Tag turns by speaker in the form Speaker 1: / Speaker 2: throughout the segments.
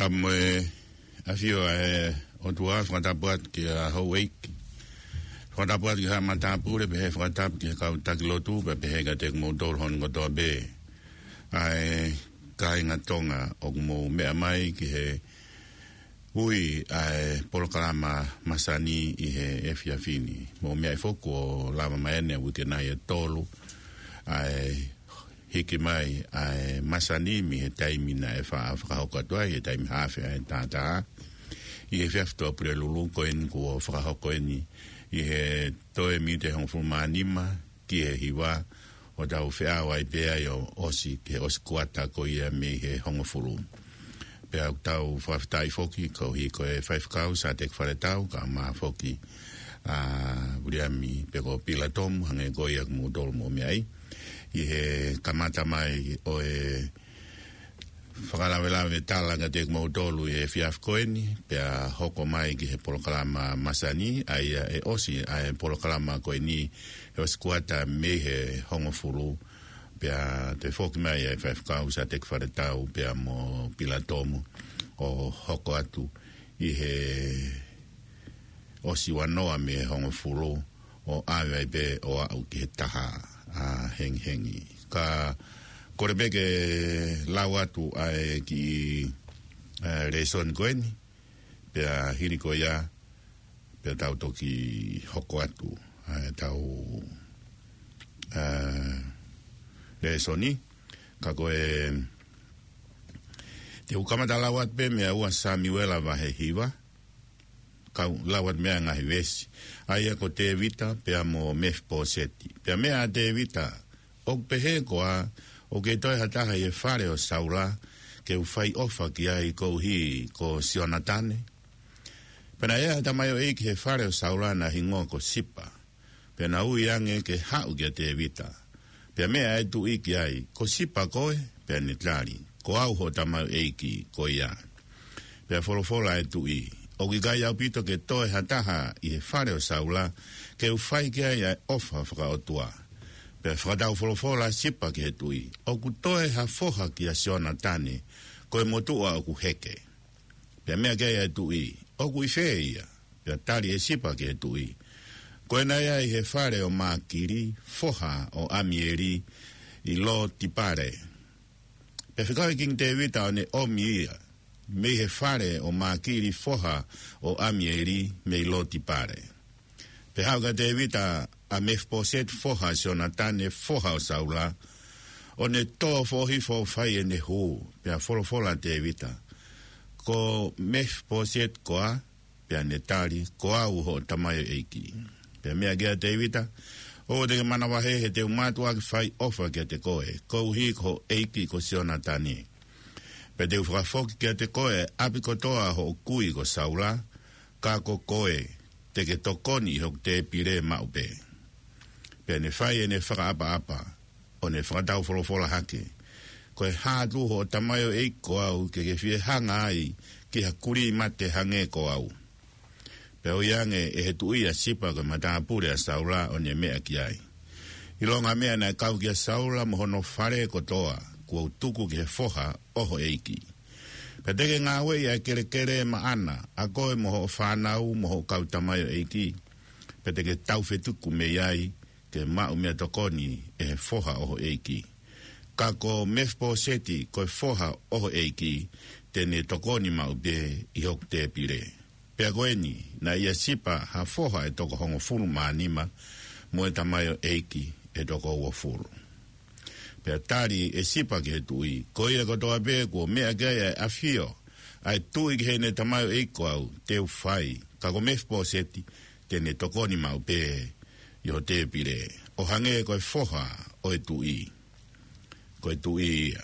Speaker 1: tam afio o tua frata buat ki a hoek frata buat ki ha mata pure be frata ki ka taklotu be ga tek motor hon go do be ai kai nga tonga o mo me mai ki he ui ai polokalama masani i he fiafini mo me foko lava mai ne we na ye tolu ai hiki mai ai masani mi he taimi na e fa ho ka toa ye taimi ha fe tata i he fefto pre lulu ko en ko fra ho ko ni i he toe mi te hon fumanima ki he hiwa o da fe a wai pe yo osi ke oskwata ko ye me he hon fulu pe tau faftai foki ko hi ko e 5 kau sa tek fare tau ka ma foki a buriami pe ko pilatom hange ko yak mo dol mo mi ai i he kamata mai o e whakarawela me tala nga tek mo dolu e fiaf koeni pe a hoko mai ki he polokalama masani ai e osi ai polokalama koeni e o skuata me he hongofuru pe a te foki mai e 5 kau sa tek fare tau pe a mo pilatomu o hoko atu i he osi wanoa me hongofuru o awe be o au ki he taha a hengi ka korebeke lawatu ai ki reson koeni pe a hiriko ya pe tau toki hoko atu tau resoni ka koe te ukamata lawat pe mea ua Samuela vahe hiwa ka lawat mea ngahi wesi aia ko te vita pe amo mefpo seti pe mea te vita o pehe koa o ke toi hataha e whare o saura ke ufai ofa ki ai ko hi ko sionatane pena ea tamai o eiki he whare o saura na hingo ko sipa pena ui ange ke hau ki te vita pe mea e tu iki ai ko sipa koe pe nitlari ko au ho tamai o eiki ko ia pe folofola e tu i o ki gai au pito ke toe hataha i he whare o saula ke ufai ki ai ofa whakaotua. Pe whakatau folofola sipa ki he tui. O ku toe ha foha ki a siona tane ko e motua o ku heke. Pe mea ki ai tui. O ku i whea ia. Pe tari e sipa ki he tui. Ko e nai ai he whare o mākiri foha o amieri i lo tipare. Pe whikau king te wita o ne omi ia. Me he whare o mākiri foha o amieri me lo tipare. Pe hauka te wita a mefposet foha sionatane foha o saula o ne tō fohi fo fai e ne hu pe a folofola te wita. Ko mefposet koa pe a netari koa uho tamayo eiki. Pe mea gea te wita o te manawahe he te umatua ki fai ofa kia te koe. Ko uhi ko eiki ko sionatane. Pe te uwhakafoki kia te koe api kotoa ho kui ko saula ka ko koe te ke tokoni ho te pire maupe. Pe ne whai e ne whakaapa o ne whakatau folofola hake. Koe hātu ho tamayo e ko au ke whie hanga ai ki hakuri mate hange ko au. Pe o iange e he tuia sipa ko matapure a saula o ne mea ki ai. Ilonga mea na kau ki a saula mohono whare kotoa kua utuku ki he foha oho eiki. Pe teke ngā wei a kere maana, a koe moho whanau moho kautamayo eiki. Pe teke tauwhetuku me iai ke mau mea tokoni e he foha oho eiki. Ka ko mefpo seti koe foha oho eiki, tene tokoni mau be i hok te pire. Pe a koeni, na ia sipa ha foha e toko hongo furu maanima, mo e tamayo eiki e toko ua furu. Pe tari e sipa ki he tui, ko ia kotoa pe ko mea gaya e afio, ai tui ki he ne tamayo eiko au, te ufai, ka ko mefpo seti, tene tokoni mau pe i ho te pire. O hange koe foha o e tui. Koe tui ia.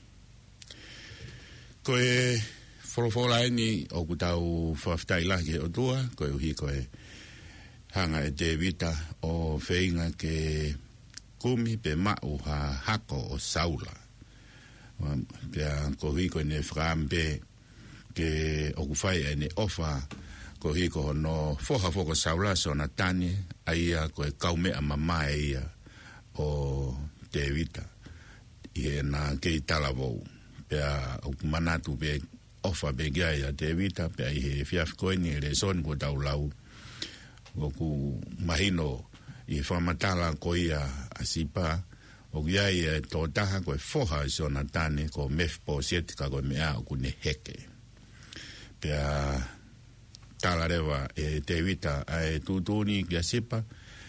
Speaker 1: Koe folofola eni o kutau whaftai laki o tua, koe uhi koe hanga e te vita o wheinga ke kumi pe mau ha hako o saula. Pea ko hiko ne whakampe ke o kuwhai e ne ofa ko hiko no foha foko saula so na tane aia ko e kaumea mamae ia o te vita. I e na kei talavou. Pea o kumanatu pe ofa begia ia te vita pe ai he fiaf koini le son ko tau lau o ku mahino i whamatala ko ia asipa o ia ia tō taha koe foha i sona tane ko mefpo sietika koe mea o ku ne heke pea tala rewa e te vita ai tutuni ki asipa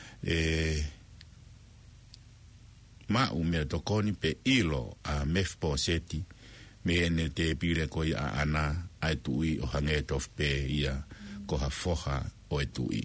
Speaker 1: mau mea tokoni pe ilo a mefpo seti me ene te pire ko ia ana ai tui o hange tof pe ia ko ha foha o e tui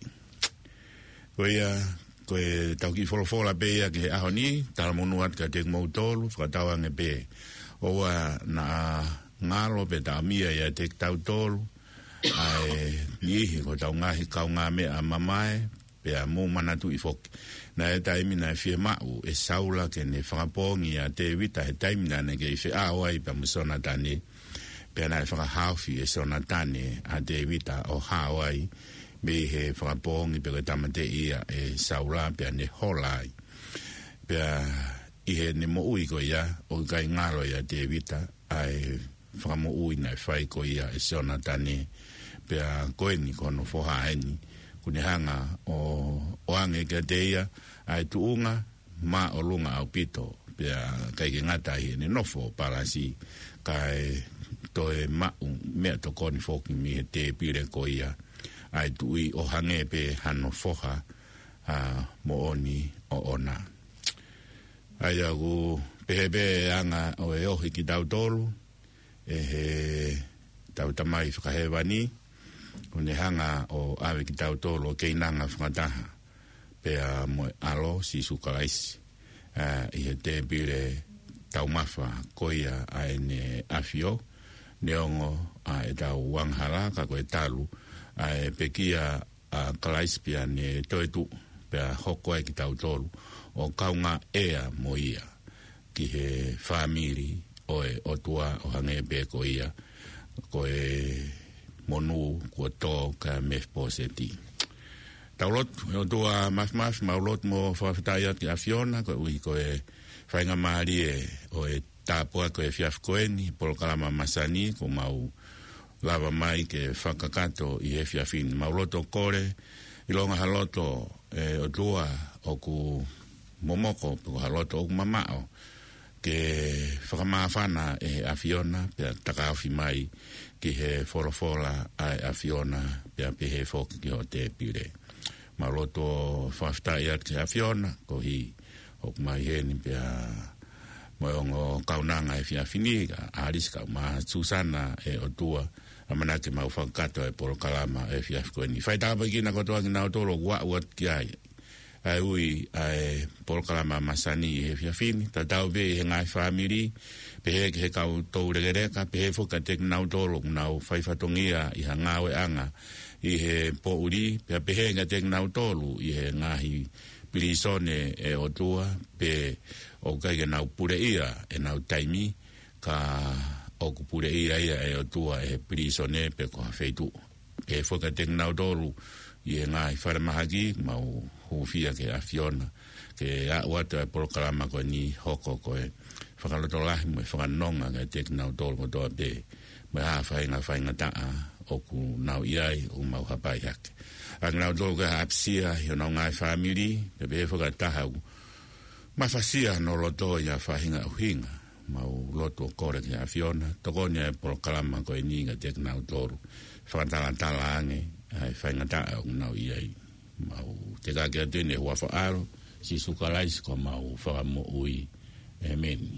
Speaker 1: ko ia ko e tau ki folofola pe ia ke aho ni tala monuat ka te mautolu whakatawange pe o na ngalo pe ta mia ia te tau tolu ai nihi ko tau ngahi kau ngā mea mamae pe a mō manatu i foki na e taimina e fie mau e saula ke ne whakapongi a te vita he taimina ne ke i whi awai pa musona tane pe na e whakahauwhi e sona tane a te vita o Hawaii me he whakapongi pe ke tamate ia e saula pe ne holai pe i he ne mo ui ko ia o kai ngalo ia te vita ai whakamo ui na e whai ko ia e sona tane pe a koeni kono fohaeni kune hanga o ange ka teia ai tuunga ma o lunga au pito pia kai ke ngata hi ne nofo parasi kai toe ma me to koni foki mi te pire ko ia ai tui o hange pe hano foha mo oni o ona ai agu pehe anga o e ohi ki tau tolu e he tau tamai whakahewani kune hanga o awe ki tau tolo kei nanga whakataha pea mo alo si sukalaisi i he te pire tau mawha koia a ene afio neongo a e tau wanghala ka koe talu a e pekia a kalaisi pia ne toetu pea hoko e ki tau tolu o kaunga ea mo ia ki he whamiri o e otua o hange pe ko ia koe monu ko to ka mefpo seti taulot o tua mas maulot mo faftaya ki afiona ko ui ko e fainga mari o e tapua ko e fiaf koeni por kalama masani ko mau lava mai ke fakakato i e fiafin mauloto kore ilonga haloto o tua o ku momoko ko haloto o mamao ke whakamawhana e afiona pe takawhi mai ki he folofola ai afiona pe pehe foki ki o te pire maloto whaftai at ki afiona ko hi hok mai heni pe moongo kaunanga e fiafini aris ka ma susana e o tua amanake mau whakato e poro kalama e fiafkoeni whaitapa ki na kotoa ki na o tolo wat ki ai ai ui ai polkalama masani he fiafini tatau be he ngai family pe he kau tau regereka pe he foka tek nau tolo nau whaifatongia i hangawe anga i he po uri pe he nga tek nau tolu i he ngahi pirisone e o tua pe o kai nau pure ia e nau taimi ka o pure ia e o tua e pirisone pe ko feitu pe foka tek nau tolu i he ngai wharamahagi mau hufia ke afiona ke a wata e polokalama ko ni hoko ko e whakalotolahi mo e whakanonga ke tek nau tolo ko toa pe me haa whainga taa o ku nau iai o mau hapai hake ang nau tolo ke hapsia hio nau ngai family pe pe whakataha mawhasia no loto ia whahinga uhinga mau loto kore ke afiona tokonia e polokalama ko e ni ke tek nau tolo whakatala ange ai whainga taa o nau iai mau te kakea tene hua whaaro si sukalais ko mau whakamo ui amen.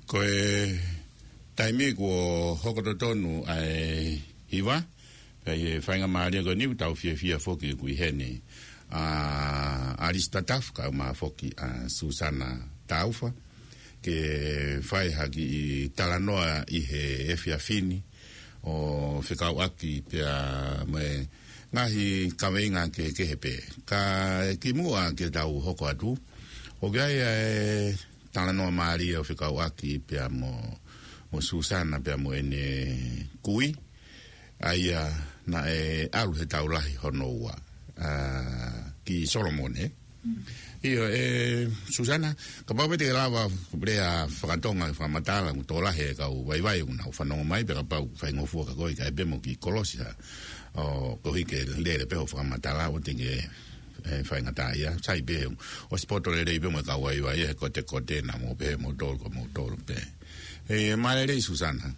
Speaker 1: Ko e taimi ko hokototonu ai hiwa, pe whainga maaria ko niu tau fia foki kui hene Aristataf ka ma foki Susana Taufa, ke whai haki i talanoa i he fini o whikau aki pia me ngahi kaweinga ke hepe. Ka ki mua ke tau hoko atu, o gai talanoa maaria o whikau aki pia mo Susana pia mo ene kui, aia na alu he tau lahi honoua ki Solomone. Iyo Susana, ka pau te lava brea whakatonga whamatala to lahi ka waiwai una whanonga mai pe ka pau whaingofu ka koi ka ebe mo ki Kolosia o kohi ke lere pe ho whamatala o tinge whaingata ia sai pe o spoto le ebe mo ka waiwai kote na mo pe mo tol pe malere Susana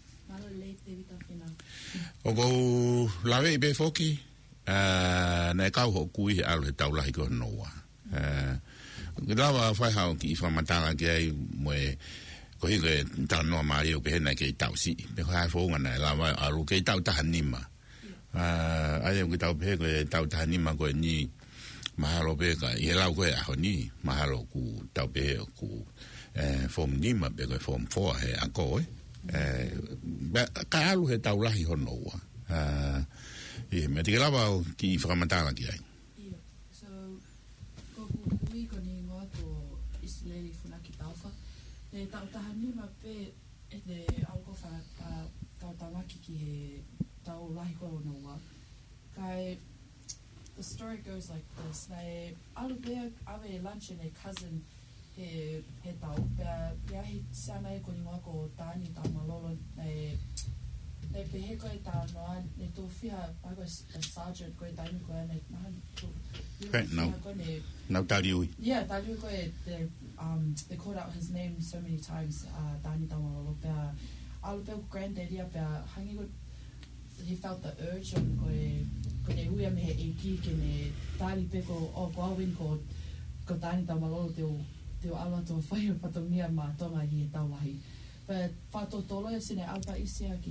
Speaker 1: o go lawe ibe foki na kau ho kui alu he tau lahi ko noa lawa whai hao ki whamatanga ki ai moe ko hike tau noa maari o pehena ke tau si me hai whaunga na lawa alu ke tau tahanima ai o ki tau pehe ko tau tahanima ko ni mahalo pehe ka i he lau koe aho ni mahalo ku tau pehe ku form nima pe koe form 4 he ako ka alu he tau lahi honoa me te lawa ki whamatanga ki ai
Speaker 2: so ko kui ko ni ngoa ko Isleli funaki taufa e tau tahanima pe e te auko tau tamaki ki he tau lahi honoa kai the story goes like this nei alu pea awe lunch in a cousin he tau pea he sana e ko ni ngoa ko tani tau malolo nei ne pehe koe tā noa, ne tō whia pago a sergeant koe taimi koe ne nahan tō
Speaker 1: nau tāri ui.
Speaker 2: Yeah, tāri ui koe, they called out his name so many times, Tāni Tamarolo, pēr alu pēr granddaddy a pēr hangi koe, he felt the urge on koe ne hui a mehe e ki ke ne tāri pēr ko ko awin ko Tāni Tamarolo teo ala tō whai o patongia mā tonga hi e tauwahi. But whato tolo e sine alpa isia ki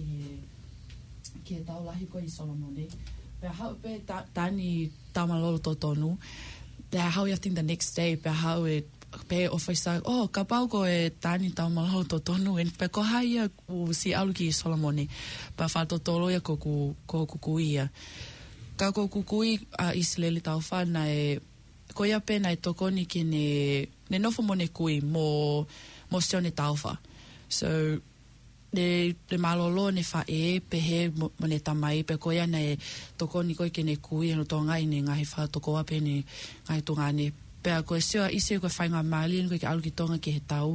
Speaker 2: he tau lahi ko i Solomone. But how pe tani tamalolo to tonu. Pe how I think the next day pe how it pe ofisa ka pau ko e tani tamalolo to tonu en pe ko haia u si alu ki Solomone. Pa whato tolo e ko kukuia. Ka ko kukui a Isleli tau whana e ko ia pena e tokoni ki ne nofo mo ne kui mo sione tauwha. So le malolo ne fa pehe mo ne tamai pe koia ne toko ni koe ke ne kui no tonga i ne ngahi wha toko ape ne ngahi tonga ne pe a koe seo isi koe whainga mali koe ke alu ki tonga ki he tau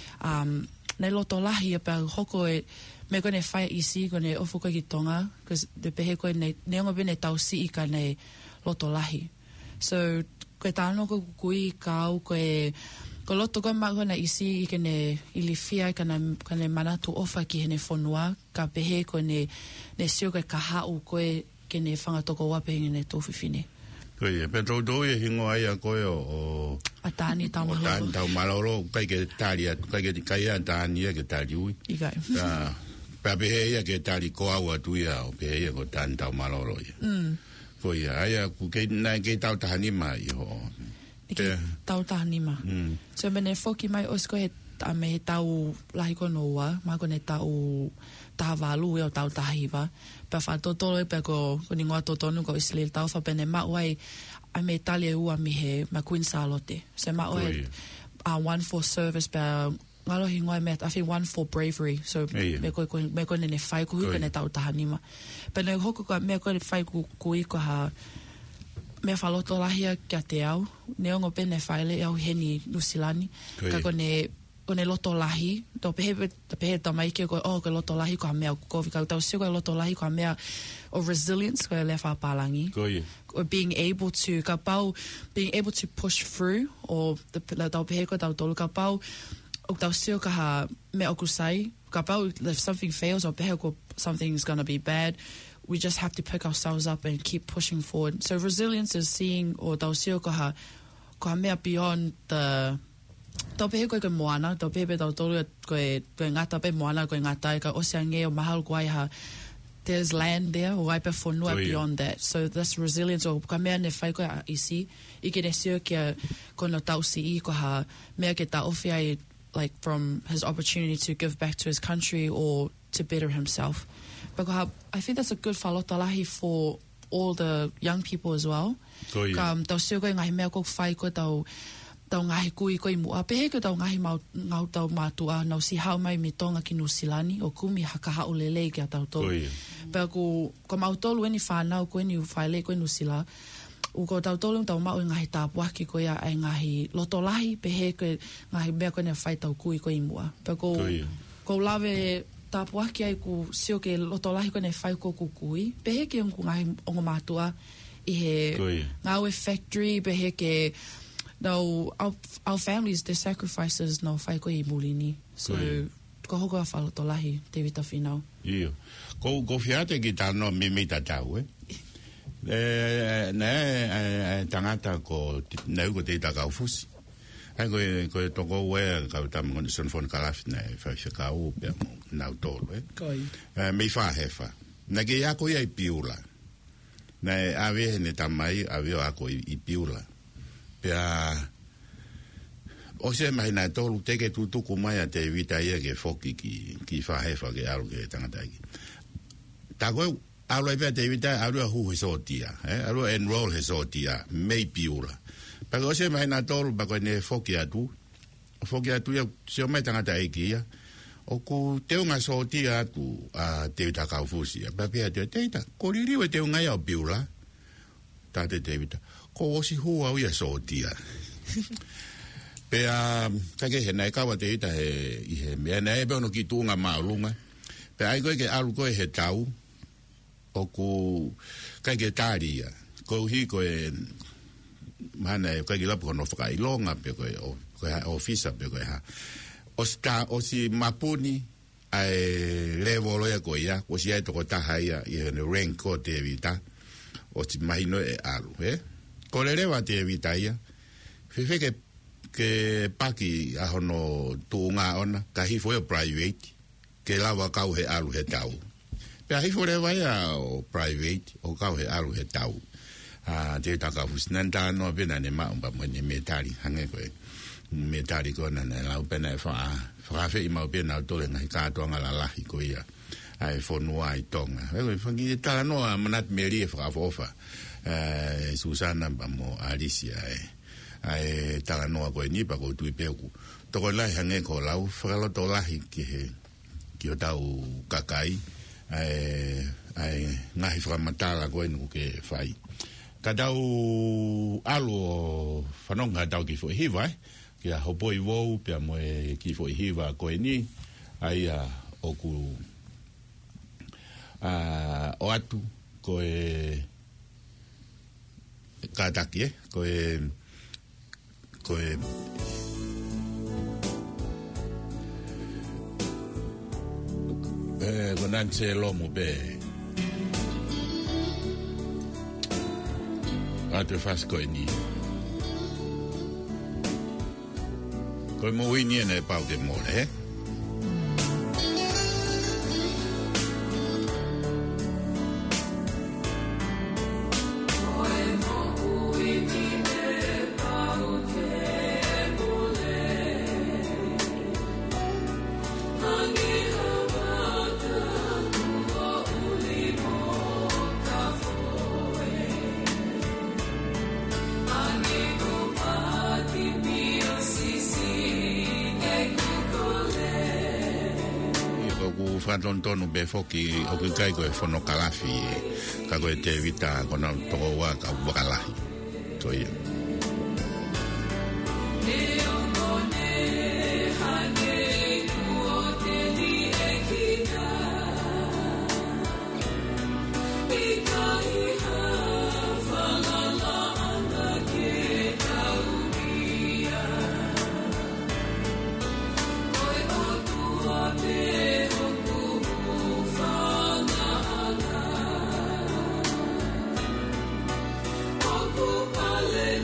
Speaker 2: ne loto lahi pe a hoko e me koe ne whai isi koe ne ofu koe ki tonga cause de pehe koe ne onga bine tau si i ka ne loto lahi so koe tāno koe kui kau koe ko loto koe mako na isi i kene ilifia i kane manatu ofa ki hene whanua, ka pehe koe ne sio koe ka hau koe kene whangatoko wape ne tōwhiwhine.
Speaker 1: Koe, pe tau e hingo ai a koe o
Speaker 2: a tāni tau malolo.
Speaker 1: O tāni tau malolo, kai ke tāri atu, kai a tāni a ke tāri ui.
Speaker 2: Ikai.
Speaker 1: Pea pehe ia ke tāri ko au atu ia o pehe ia ko tāni tau malolo ia. Koe, ai a ku ke tau tahanima i ho.
Speaker 2: Tau tahanima. So mene whoki mai osko he tau lahi ko noa, ma ko ne tau tahawalu e o tau tahiwa. Pea whatotolo e pea ko ni ngoa totonu ko Isleli tau wha pene mauai a me tali e ua mihe ma Queen Charlotte. So mauai one for service pea ngalohi ngoa me I think one for bravery. So me ko ne whai kuhi ko ne tau tahanima. Pene hoko ka me ko ne whai kuhi ko ha me whaloto lahia kia te au. Ne ongo pene whaile au heni Nusilani. Ka kone loto lahi. Tō pehe ta mai kia koe, koe loto lahi ko ha mea kovi. Ka tau sio koe loto lahi ko ha mea o resilience koe le whapalangi. Or being able to, ka pau, being able to push through. Or tau pehe koe tau tolu. Ka pau, o tau sio ka ha mea okusai. Ka pau, if something fails or pehe ko something's gonna be bad, we just have to pick ourselves up and keep pushing forward. So resilience is seeing or tausio ko ha mea beyond the tau pehe koe moana, tau pehe tau tolu koe ngata pe moana, koe ngata ka oseange o mahal koe ha, there's land there, o ai pe whonua beyond that. So this resilience, o ka mea ne whai koe a isi, I ke ne sio kia kono tau si I ko ha, mea ke ta ofi ai, like from his opportunity to give back to his country or to better himself. But I think that's a good whalotalahi for all the young people as well. Ka tau sio koe ngahi mea koe whai koe tau ngahi kui koe mua. Pehe koe tau ngahi ngau tau mātua nau si hau mai me tonga ki Nusilani o kumi haka hau lelei ki a tau tolu. Pea ko mautolu eni whanau koe ni whaile koe Nusila. U ko tau tolu tau mau ngahi tāpuaki koe ai ngahi lotolahi pehe koe ngahi mea koe ne whai tau kui koe mua. Pea ko lawe tāpuaki ai ko sio ke lotolahi koe ne whai ko kukui. Pehe ke unku ngahi ongo mātua I he ngawe factory pehe ke no, our families, their sacrifices no whai koe I mulini. So, ko hoko a whalotolahi, te wita whinau.
Speaker 1: Iyo. Ko whiate ki tāno me tatau, tangata ko neu ko te takau fusi. Ai koe toko wea kau tamu ngoni sonfon kalafi nei whakau pia mo nau tolu, mei whahefa. Na ke ako I piula. Nei awe ne tamai, awe ako I piula. Pea o se mai na tolu teke tutuku mai a te vita ia ke foki ki whahefa ke aru ke tangata ki. Ta koe aru e pia te vita aru a hu he sotia, aru a enroll he sotia, mei piula. Pea o se mai na tolu pa koe ne foki atu ia se o mai tangata eki ia, o ku teunga sotia atu a te vita kaufusi, pea pia te teita, ko ririwe teunga ia o piula, ta te vita. Ko osi hua uia sotia. Pea, kake he nai kawa te ita he mea nei pe ono ki tuunga maulunga. Pea ai koe ke alu koe he tau, o ku kake tāria. Ko hi koe, mana koe ki lapu kono whakailonga pe koe ofisa pe koe ha. O si mapuni, ai levolo ya koe ya, o si ai toko taha ia, I he rank ko te vita, o si mahino e alu, Ko le rewa te evita ia, whiwhi ke paki ahono tuunga ona, ka hifo e private, ke lawa kau he alu he tau. Pea hifo rewa ia o private, o kau he alu he tau. Te taka fusnanta no pena ne maumba mwene metari, hange koe, metari kona ne lau pena e whakawhi I mau pena o tole ngahi kātoa ngalalahi ko ia, ai whonua I tonga. Whangi tala noa manat meri e whakawofa. Susana mo Alicia ai tala noa koe ni pa ko tui peku toko lai hange ko lau whakaloto lahi ki o tau kakai ai ngahi whakamatala koe nuku ke whai ka tau alu o whanonga tau ki fo hiva ki a hopoi wou pia moe ki fo hiva koe ni ai o ku o atu koe kataki koe konan se lomo be ate fas koe ni koe mo wini ene pau ke more tonu be foki o ke kai koe whono kalafi ka koe te vita kona toko wa ka wakalahi ko ia
Speaker 3: Hallelujah.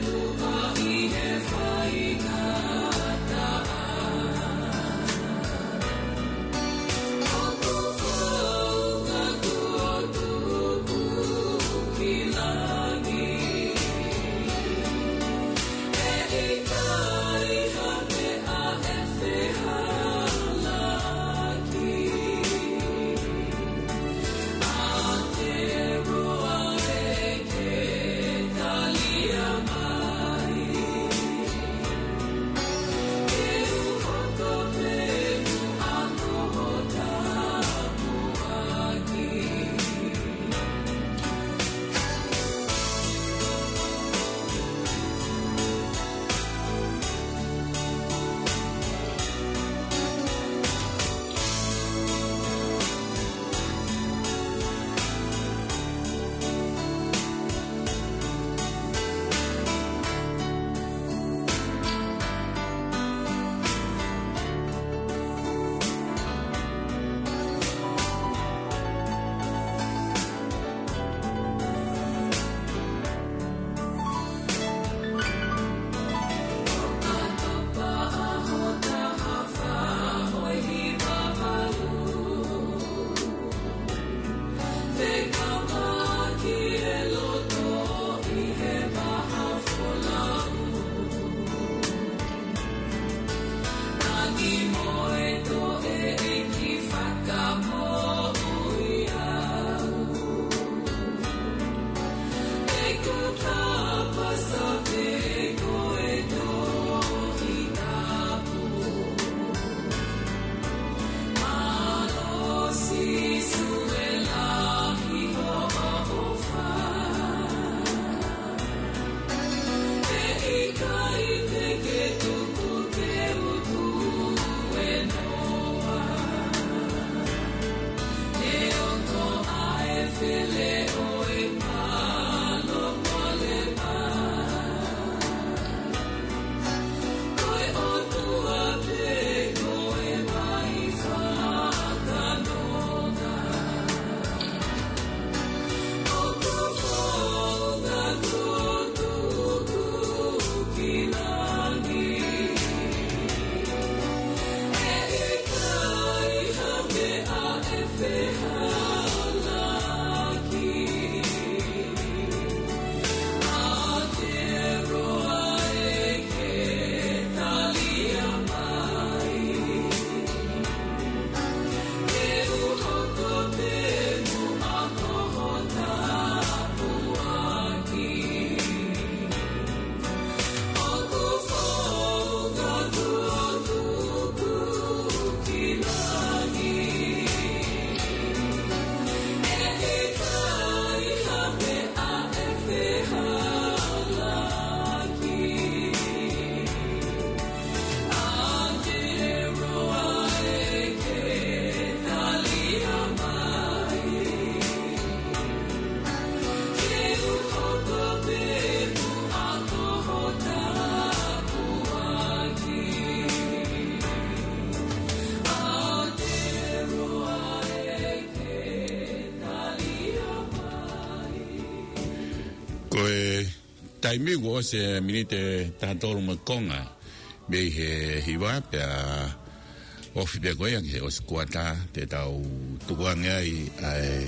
Speaker 1: taimi wo se minite tanto mo konga be he hiwa pe ofi be goya ke os kuata te tau tuanga ai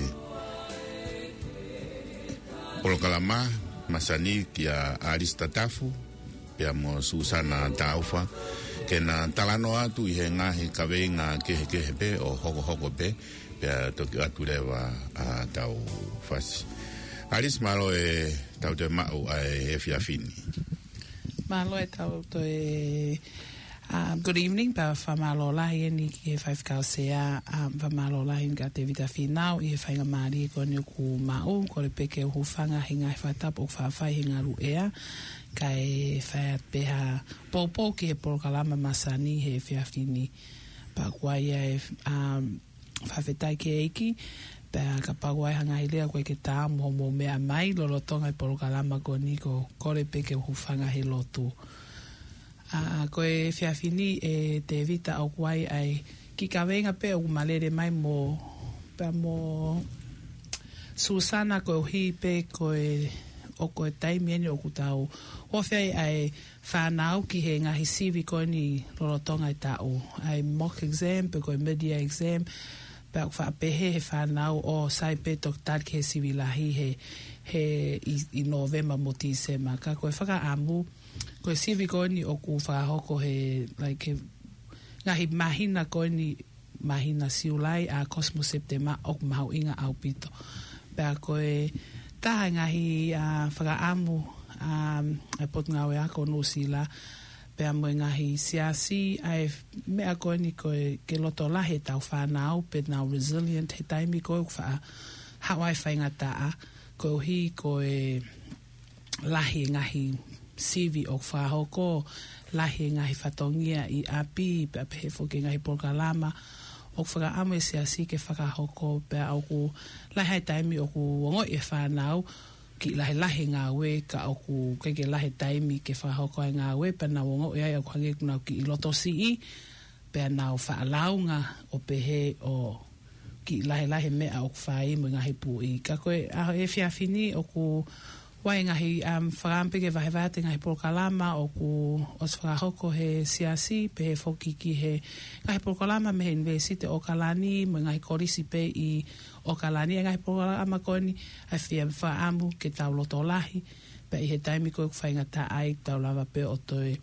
Speaker 1: Polokalama masani kia Aristatafu pe mo Susana Taufa ke na talano atu i he ngahi kawenga ke pe o hoko pe pe toki atu lewa a tau fasi Aris malo tau te mau e fiafini.
Speaker 3: Malo tau te good evening pa whamalo lahi ni ki he whaifkausea whamalo lahi ka te vita whinau i he whainga maari ko ni ku mau ko le peke o hufanga hinga he whatap o whawhai hinga ruea ka e whaiat peha popo ki he polokalama masani he fiafini pa kuaia e whawhetai ke eiki pea ka pagwai hanga hilea koe ke tā mo mea mai lolotonga i polokalama ko ni ko kore peke hufanga he lotu. Koe whiawhini e te vita au kuai ai ki ka wenga pe o malere mai mo Susana koe hi pe koe o koe taimieni o kutau o whiai ai whanau ki he ngahi sivi koe ni lolotonga i tau ai mock exam pe koe mid-year exam pe wha pehe he whanau o sai pe tok tar ki he sivilahi he i November mo Tisema ka koe whaka amu koe sivi koe ni o ku whahoko he like ngahi mahina koe ni mahina siulai a Cosmo Septema o mahu inga au pito pea koe taha ngahi whaka amu e pot ngawe ako no sila pea mo ngahi siasi ai mea koe ni koe ke loto lahe tau whanau pe nau resilient he taimi koe wha hawai whainga taa koe hi koe lahi ngahi sivi o whahoko lahi ngahi whatongia i api pe apehe whoke ngahi polokalama o whaka ame siasi ke whakahoko pea au ku lahi taimi o ku wongo e whanau ki lahi ngā we ka au ku keke lahi taimi ke whahoko ai ngā we pe na wongo e ai au hange kunau ki i loto si pe nau whaalaunga o pehe o ki lahi mea o ku whai mo ngahi pui ka koe aho e whiawhini o ku wai ngahi whakampe ke wahewate ngahi polokalama o ku os whakahoko he siasi pe he whoki ki he ngahi polokalama me he universite o Kalani mo ngahi korisi pe i o Kalani ngahi polokalama koe ni ai whia whaamu ke tau loto lahi pe i he taimi koe ku whainga ta ai tau lava pe o toe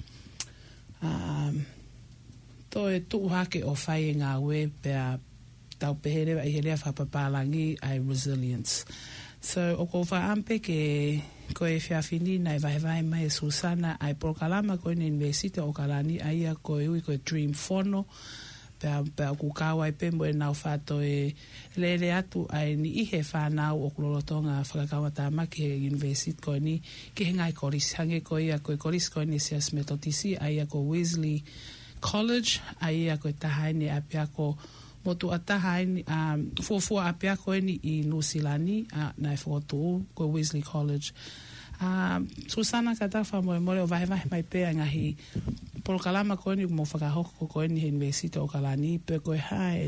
Speaker 3: tuuhake o whai ngā we pe tau peherewa i he rea whapapalangi ai resilience. So, o ko whaampe ke koe whiawhini nai vahevahe mai e Susana ai polokalama koe ni universite o Kalani aia koe ui koe Dream Fono pea ku kawai pe mo e nau whato e lele atu ai ni ihe whanau o kulolotonga whakakawata ke universite koe ni ki he ngai koris hange koe ia koe koris koe ni sias metotisi aia ko Wesley College aia koe tahaini apia ko motu ataha ni fua apia koe ni i Nusilani na e whakotu koe Wesley College. Susana katafa mo o vahevahe mai pea ngahi polokalama koe ni mo whakahoko koe ni he universite o Kalani pe koe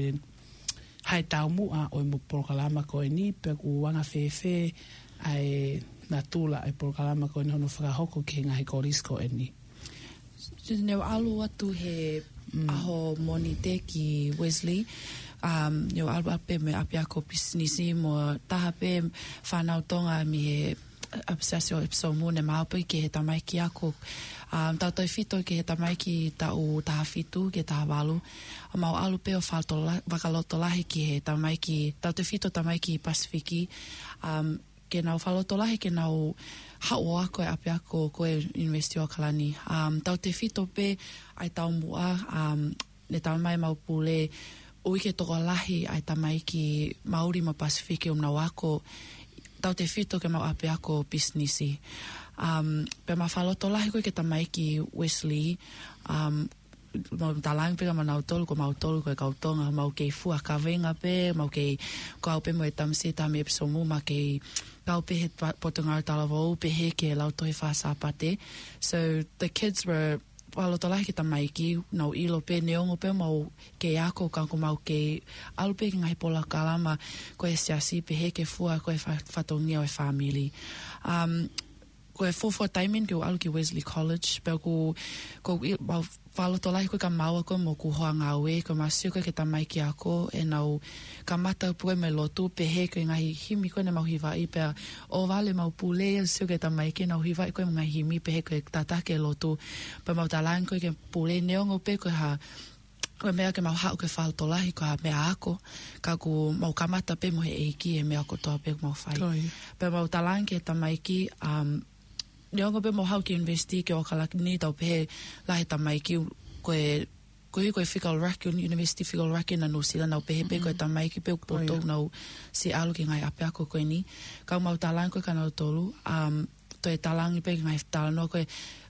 Speaker 3: hai tau mua o mo polokalama koe ni pe ku wanga whewhe ai natula ai polokalama koe ni hono whakahoko ki ngahi koris koe ni.
Speaker 2: Neu alu atu he aho moni te ki Wesley neu alu ape me apiako pisnisi mo taha pe whanau tonga mi he apsasio epso mune maupi ki he tamaiki ako tau toi fito ki he tamaiki tau taha fitu ki taha walu mau alu pe o wakaloto lahi ki he tamaiki tau toi fito tamaiki Pasifiki ke nau whaloto lahi ke nau hao ako e api ako koe University o Kalani. Tau te fito pe ai tau mua ne tau mai maupule ui ke toko lahi ai tamai ki Mauri ma Pasifiki nau ako tau te fito ke mau api ako businessi. Pe ma whaloto lahi koe ke tamai ki Wesley mau talang pe ma nautolu ko mautolu ko kautonga mau ke fua kavenga pe mau ke ko pe mo tamsi tami episomu ma ke kau pe he potunga talavo pe he ke lauto he fasa pate. So the kids were waloto lahi ki tamai ki no ilo pe neongo pe mau ke ako kanko mau ke alupe ki ngai pola kalama ko e siasi pe he ke fua ko e fatongia o e family. Ko
Speaker 4: ko e fofo taimin ke o alu ki Wesley College, pe ko whaloto lai koe ka maua koe mo ku hoa ngā ue, ko masio koe ke tamai ki ako, e nau ka mata pue me lotu, pe he koe ngahi himi koe na mauhiwai, pe o wale mau pule, sio ke tamai ki nau hiwai koe ngahi himi, pe he koe tatake lotu, pe mau talang koe ke pule neongo pe koe ha, koe mea ke mau hao ke whaloto lai, koe ha mea ako, ka ku mau kamata pe mo he eiki, e mea ko toa pe mau whai. Pe mau talang ke tamai ki, Neongo pe mo hau ki investi ke o kalaki ni tau pehe lahe tamai ki koe Figal Raccoon, University Figal Raccoon na Nusila nau pehe pe koe tamai ki pe poto nau si alu ki ngai ape ako koe ni. Kau mau talang koe ka nau tolu, to e talangi pe ngai talano koe,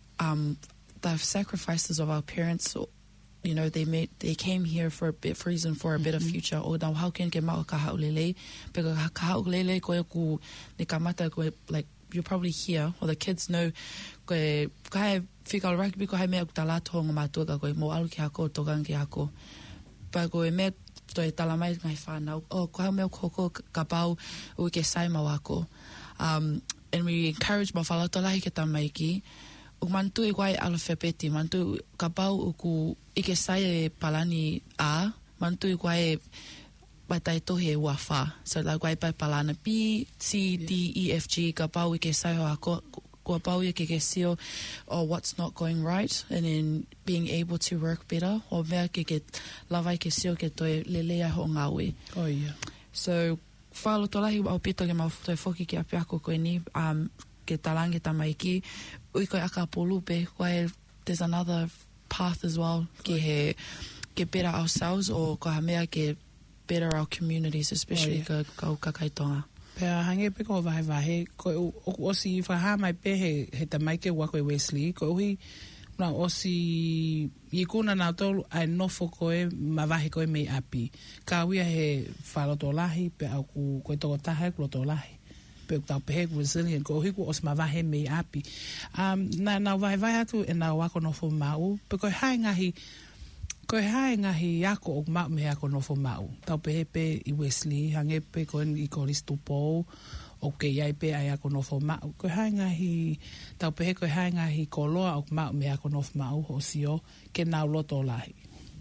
Speaker 4: the sacrifices of our parents, you know, they came here for a bit reason for a better future. O nau hau ken ke mao ka hau lele, pe ka hau lele koe ku ni kamata koe, like, you're probably here, or the kids know koe whikal rugby ko hai mea kutala tohonga mātua koe mo alu ki hako, togang ki hako. Pa koe mea toi talamai ngai whanau, ko hau mea koko ka pau ui ke sai mau ako. And we encourage ma whalato lahi ke tamaiki, u mantu i kwai alfabeti, mantu ka pau uku i ke sai e palani a, mantu i kwai tai tohe ua wha. So la kwai pai palana B, C, D, E, F, G, ka pau I ke sai hoa kua pau I ke sio o what's not going right, and then being able to work better, o mea ke lawai ke sio ke toi lelea ho ngawe.
Speaker 3: Oh, yeah.
Speaker 4: So, whaaloto lahi au pito ke mau toi whoki ki api ako koe ni, ke talangi tamaiki, ui koe aka polupe, koe there's another path as well, ke better ourselves, o ko ha mea ke better our communities, especially ka kakaitonga.
Speaker 3: Pea hange pe ko vahe, ko osi whaha mai pe he tamai ke wako e Wesley, ko uhi na osi I kuna na tolu ai nofo koe ma vahe koe mei api. Ka wia he whaloto lahi pe au koe toko taha kuloto lahi. Pe tau pehe resilient, ko uhi ko osi ma vahe mei api. Na vahe atu e na wako nofo mau, pe koe hae ngahi ako o mau me ako nofo mau. Tau pehe pe I Wesley, hange pe koe I Koris Tupo, o ke iai pe ai ako nofo mau. Koe hae ngahi, tau pehe koe hae ngahi koloa o mau me ako nofo mau ho sio, ke nau loto lahi.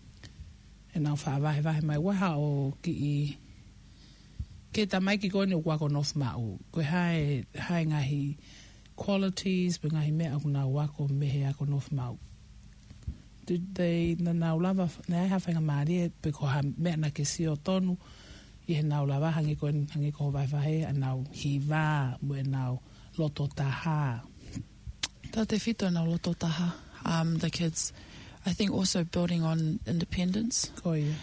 Speaker 3: E nau wha vahe mai waha o ki ke tamai ki koe ni o wako nofo mau. Koe hae ngahi qualities, pe ngahi mea ako nau wako mehe ako nofo mau. Na nau lava, na ai hawhainga maari pe ko ha mea na ke sio tonu, I he nau lava hangi ko vai a nau hiva, mo e nau loto taha.
Speaker 4: Tā te whito nau loto taha. The kids, I think also building on independence.
Speaker 3: Ko ia.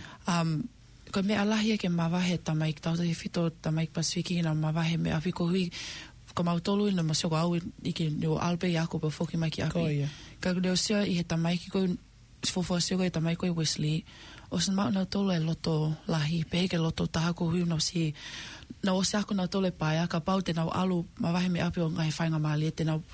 Speaker 4: Ko mea alahia ke mawahe tamaik, tau te whito tamaik paswiki na mawahe mea api ko hui, ko mautolu ina masoko au I ke neo alpe I ako pa whoki mai ki api.
Speaker 3: Ko ia.
Speaker 4: Ka neo sia I he tamaiki ko fofo sio koe tamai koe Wesley, o sin mau nau tolo e loto lahi, pehe ke loto taha ko hui nau si, nau o se ako nau tolo e paia, ka pau te nau alu, ma wahi me api o ngai whainga maali, te nau,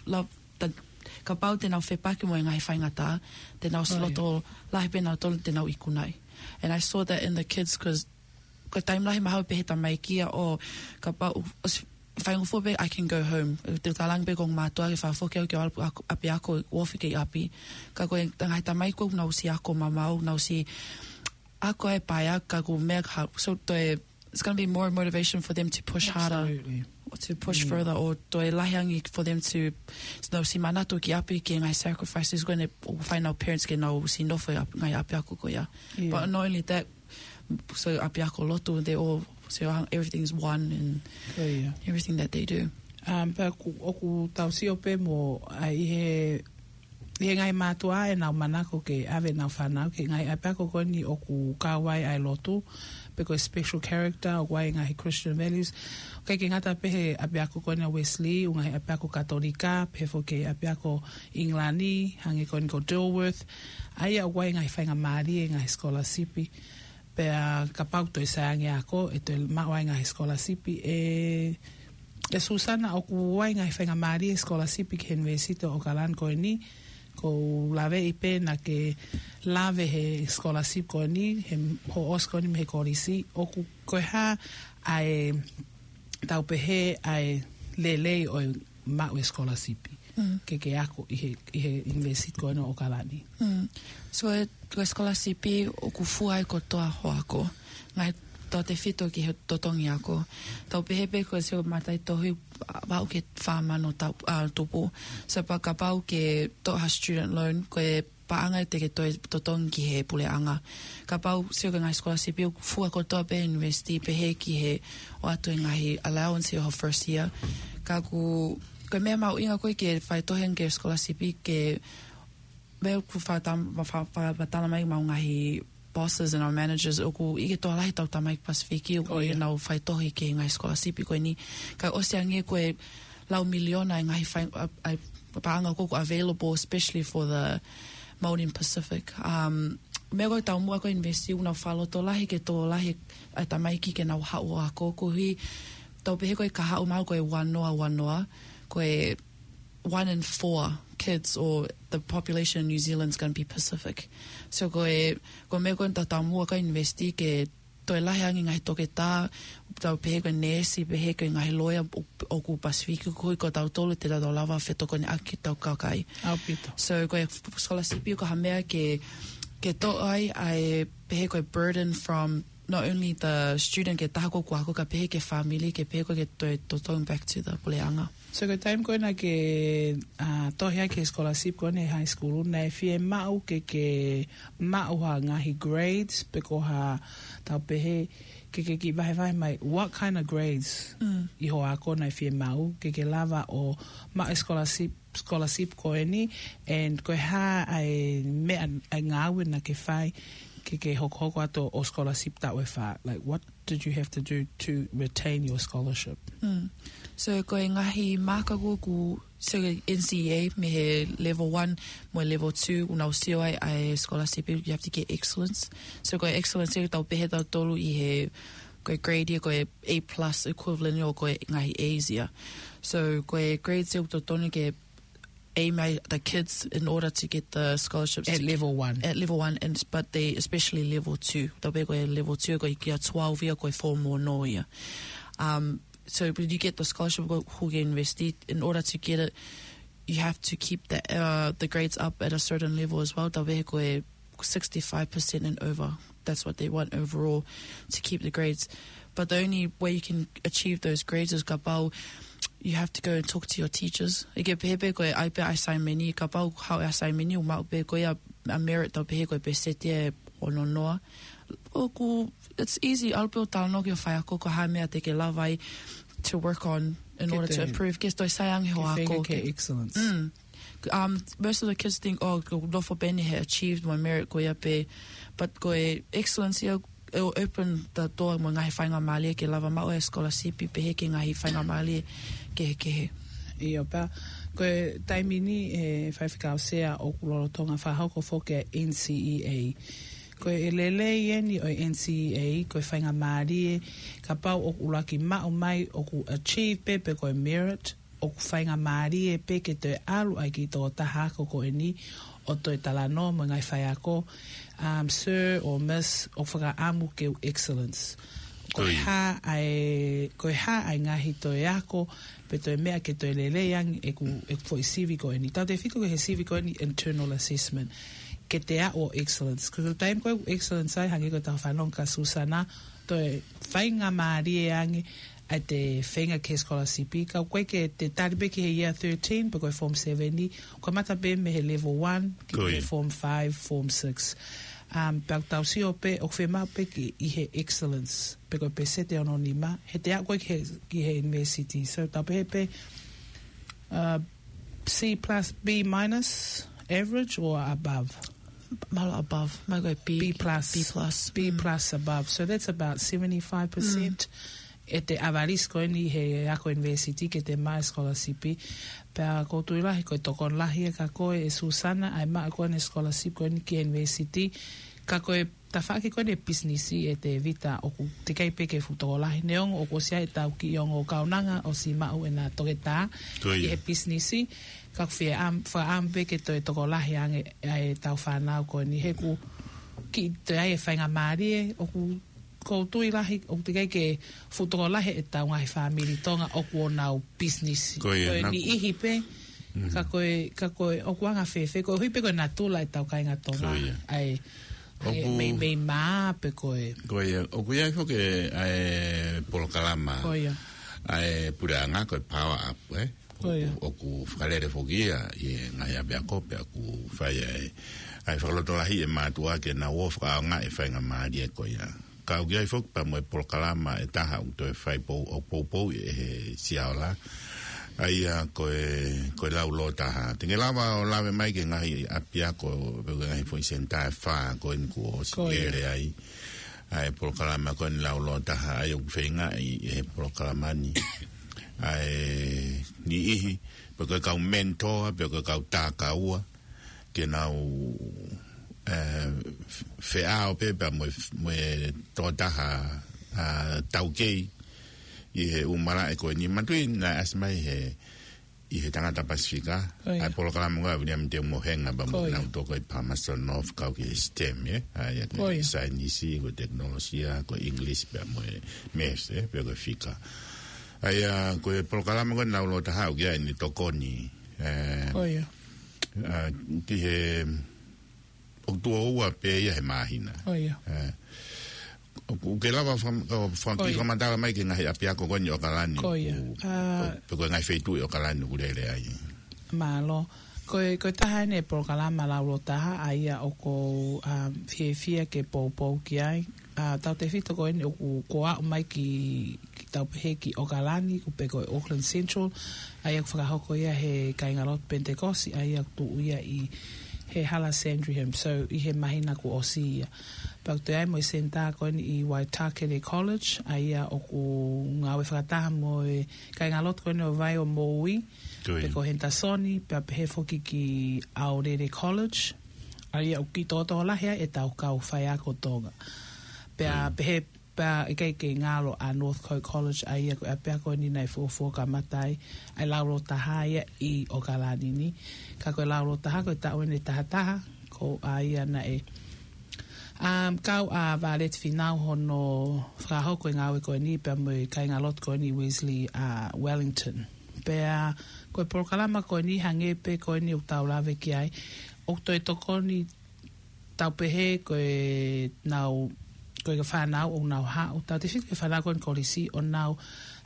Speaker 4: ka pau te nau whepaki mo e ngai whainga tā, te nau si loto lahi pe nau tolo te nau ikunai. And I saw that in the kids, because ko taim lahi mahau pehe tamai kia, o ka pau, whaingo fōpe, I can go home. Te talang pe kong mātua ke whawhoke au ke api ako, wofi ke api. Ka koe, tangai tamai ko nau si ako mamau, nau si ako e paia, ka ko mea ka, so it's going to be more motivation for them to push harder, to push further, or toi lahiangi for them to, no si manato ki api ke ngai sacrifices, going to find our parents ke nau si nofo ngai api ako ko ia. But not only that, so api ako loto, they're all, so everything's one and everything that they do.
Speaker 3: Pa oku tau si ope mo I he ngai mātua e nau manako ke ave nau whanau ke ngai ai pako koni oku kāwai ai lotu pe koe special character o wai ngai Christian values ke ngata pehe api ako koni a Wesley o ngai api ako Katolika pe fo ke api ako Inglani hangi koni ko Dilworth ai a wai ngai whainga maari e ngai scholarship pe ka pau toi saangi ako e toi mawai ngai scholarship e Susana o ku wai ngai whainga maari e scholarship ki University o Kalan koe ni ko lave I pena ke lave he scholarship ko ni he ho os ko ni me korisi o ku ko ha ai tau pehe ai lele o ma o scholarship ke ako i he investit ko no o kalani.
Speaker 4: So ko scholarship o ku fuai ko toa hoako. Ngai to te fito ki he totongi ako. Tau pehepe ko se matai tohi pau ke whamano tupu. So pa ka pau ke toha student loan ko e paanga te ke totongi ki he puleanga. Ka pau se ka ngai scholarship o fua ko toa pe investi pehe ki he o atu e ngahi allowance o first year. Ka ku mea mau inga koe ke whai tohen ke scholarship ke mea ku whatala mai mau ngahi bosses and our managers o ku ike toa lahi tau tamai Pasifiki o koe nau whai tohi ke ngai scholarship koe ni kai ose ange koe lau miliona e ngahi whai paanga koko available especially for the Māori in Pacific mea koe tau mua koe investi unau whaloto lahi ke tō lahi ai tamai ki ke nau hao ako ko hui tau pehe koe ka hao mau koe wanoa koe 1 in 4 kids or the population in New Zealand is going to be Pacific. So koe me koe ta mua koe investi ke toi lahi angi ngai toke tā, tau pehe koe nesi, pehe koe ngai loya o ku Pasifiki koe ko tau tolu te tau lava wheto koe ni aki tau kakai.
Speaker 3: Aupito.
Speaker 4: So koe scholarship ko hamea ke to ai pehe koe burden from not only the student ke taha koku ako ka pehe ke family ke pehe koe ke to tong back to the puleanga.
Speaker 3: So ko time ko na ke tohia ke scholarship ko ne high school na fie mau ke mau ha ngahi grades pe ko ha tau pehe ke vai mai what kind of grades I ho ako na fie mau ke lava o ma scholarship ko ni and ko ha ai me ai ngawe na ke fai ke hoko ato o scholarship that we fa like what did you have to do to retain your scholarship?
Speaker 4: So ko ngahi makago ku so NCEA me he level 1 mo level 2 una usio ai scholarship you have to get excellence. So ko excellence e tau pehe tau tolu I he ko grade ko A+ equivalent o ko ngahi Asia. So ko grades e to tonu ke aim the kids in order to get the scholarships
Speaker 3: at level 1
Speaker 4: and but they especially level 2 the big level 2 go kia 12 year go 4 more no year so when you get the scholarship who get invested in order to get it you have to keep the grades up at a certain level as well the big go 65% and over that's what they want overall to keep the grades but the only way you can achieve those grades is kapau you have to go and talk to your teachers. I get pehe koe ai pe asai meni ka pau how asai meni o mau pe koe a merit tau pehe koe pe setia o no noa. O ku it's easy alpe o tala no ki o whai ako ko hae mea te ke lawai to work on in order to improve. Guess toi sayang ho ako.
Speaker 3: Ke excellence.
Speaker 4: Most of the kids think oh no for bene he achieved my merit koe pe but koe excellence ia e open the door mo ngahi whainga maali ke lava mau e scholarship pehe ke ngahi whainga maali kehe.
Speaker 3: Ia pa, koe taimini e whaiwhikau sea o kulorotonga whahauko whoke NCEA. Koe e lele ieni o NCEA, koe whainga maari ka pau o ulaki mao mai o ku achieve pe koe merit, o ku whainga maari pe ke te alu ai ki tō tahako ko e ni, o toi talano mo ngai whaiako, sir or miss o whaka amu ke excellence. Koe ha ai ngahi toi ako, pe toi mea ke toi lele yang e ku fo I civico e ni. Tau te whiko ke he civico e ni internal assessment. Ke te a o excellence. Ko te time koe excellence ai hangi ko tau whanong ka Susana, toi whainga maari e angi, ai te whainga ke scholarship ka koe ke te taripe ki he year 13 pe koe form 7 ni koe mata pe me he level 1 ki he form 5 form 6 pe tau si o pe o whema pe ki I he excellence pe koe pe sete anonima he te a koe ki he university so tau pe he pe C plus B minus average or above
Speaker 4: Mala above mai koe
Speaker 3: B plus above so that's about 75% e te avaris koe ni he ako university ke te mai scholarship pe a koutu ilahi koe tokon lahi e ka koe e Susana ai maa koe ne scholarship koe ni ki university ka koe ta whaki koe ne businessi e te vita o ku te keipe ke futoko lahi neong o ko sia e tau ki ongo kaunanga o si mau e na toke tā I he businessi ka whia ampe ke toi toko lahi ange e tau whanau koe ni he ku ki te ai e whainga maari e o ku koutu ilahi o te kei ke futoko lahi e tau ngahi whamiri tonga o ku o nau business.
Speaker 1: Koe
Speaker 3: ni ihi pe Ka koe o kuanga fefe ko hui pe ko na tula e tau kai ngatonga ai me ma pe koe
Speaker 1: o kuia fo ke ai polokalama ai puranga ko power up o ku falere fogia e ngai abia kope ku fai ai faloto la hi e matua ke na wo fra nga e fai nga ma dia ko ya ka ugia fo pa mo polokalama e taha u to fai po e siaola ai ko la ulota tinge lava o lave mai ke ngai apia ko ngai foi senta fa ko en ko siere ai por kalama ko la ulota ai o fenga e por kalamani ai ni ihi porque ka un mentor porque ka ta ka ua que na o fea o pe mo tota ha tauke i umara e ko ni matui na asmai i he tangata Pasifika ai polo kala mga vini te mo henga ba mo na to ko pa Masonov ka ke STEM ai science ko teknologia ko English ba mo mes pe ko fika ai ko polo kala mga na lo ta ha ge ni to ko ni ti he o tu o pe ya mahina o que lava franqui comandava mai que ngai apia ko gonyo kalani ko ngai feitu o kalani kulele ai
Speaker 3: malo ko taha ne programa la rota ai o ko fie ke po ki ai tau te fito ko ni o ko a mai ki tau pe ki o kalani ko pe ko Auckland Central ai ko fa ko ia he kaingalot Pentecost ai tu ia i he hala Sandringham so I he mahina ko osia pa te ai mo senta ko ni I Waitakere College ai o ko ngawe whakataha mo kai ngalot ko ni o vai o Moui pe ko henta soni pe he foki ki Aorere College ai o ki toto lahia e tau kau whai ako tonga pe he pa ke ngalo a North Coast College ai ko pe ko ni nai fo ka matai ai lauro tahaya I o kalani ni ka ko lauro taha ko ta one taha ko ai na kau a valet final hono fraho ko ngawe ko ni pe mo kai ngalot ko ni Wesley Wellington pe ko prokalama ko ni hange pe ko ni utau lave ki ai o to ko ni tau pe he ko nau ko ka whanau o nau ha o tau te whit ka whanau ko kolisi o nau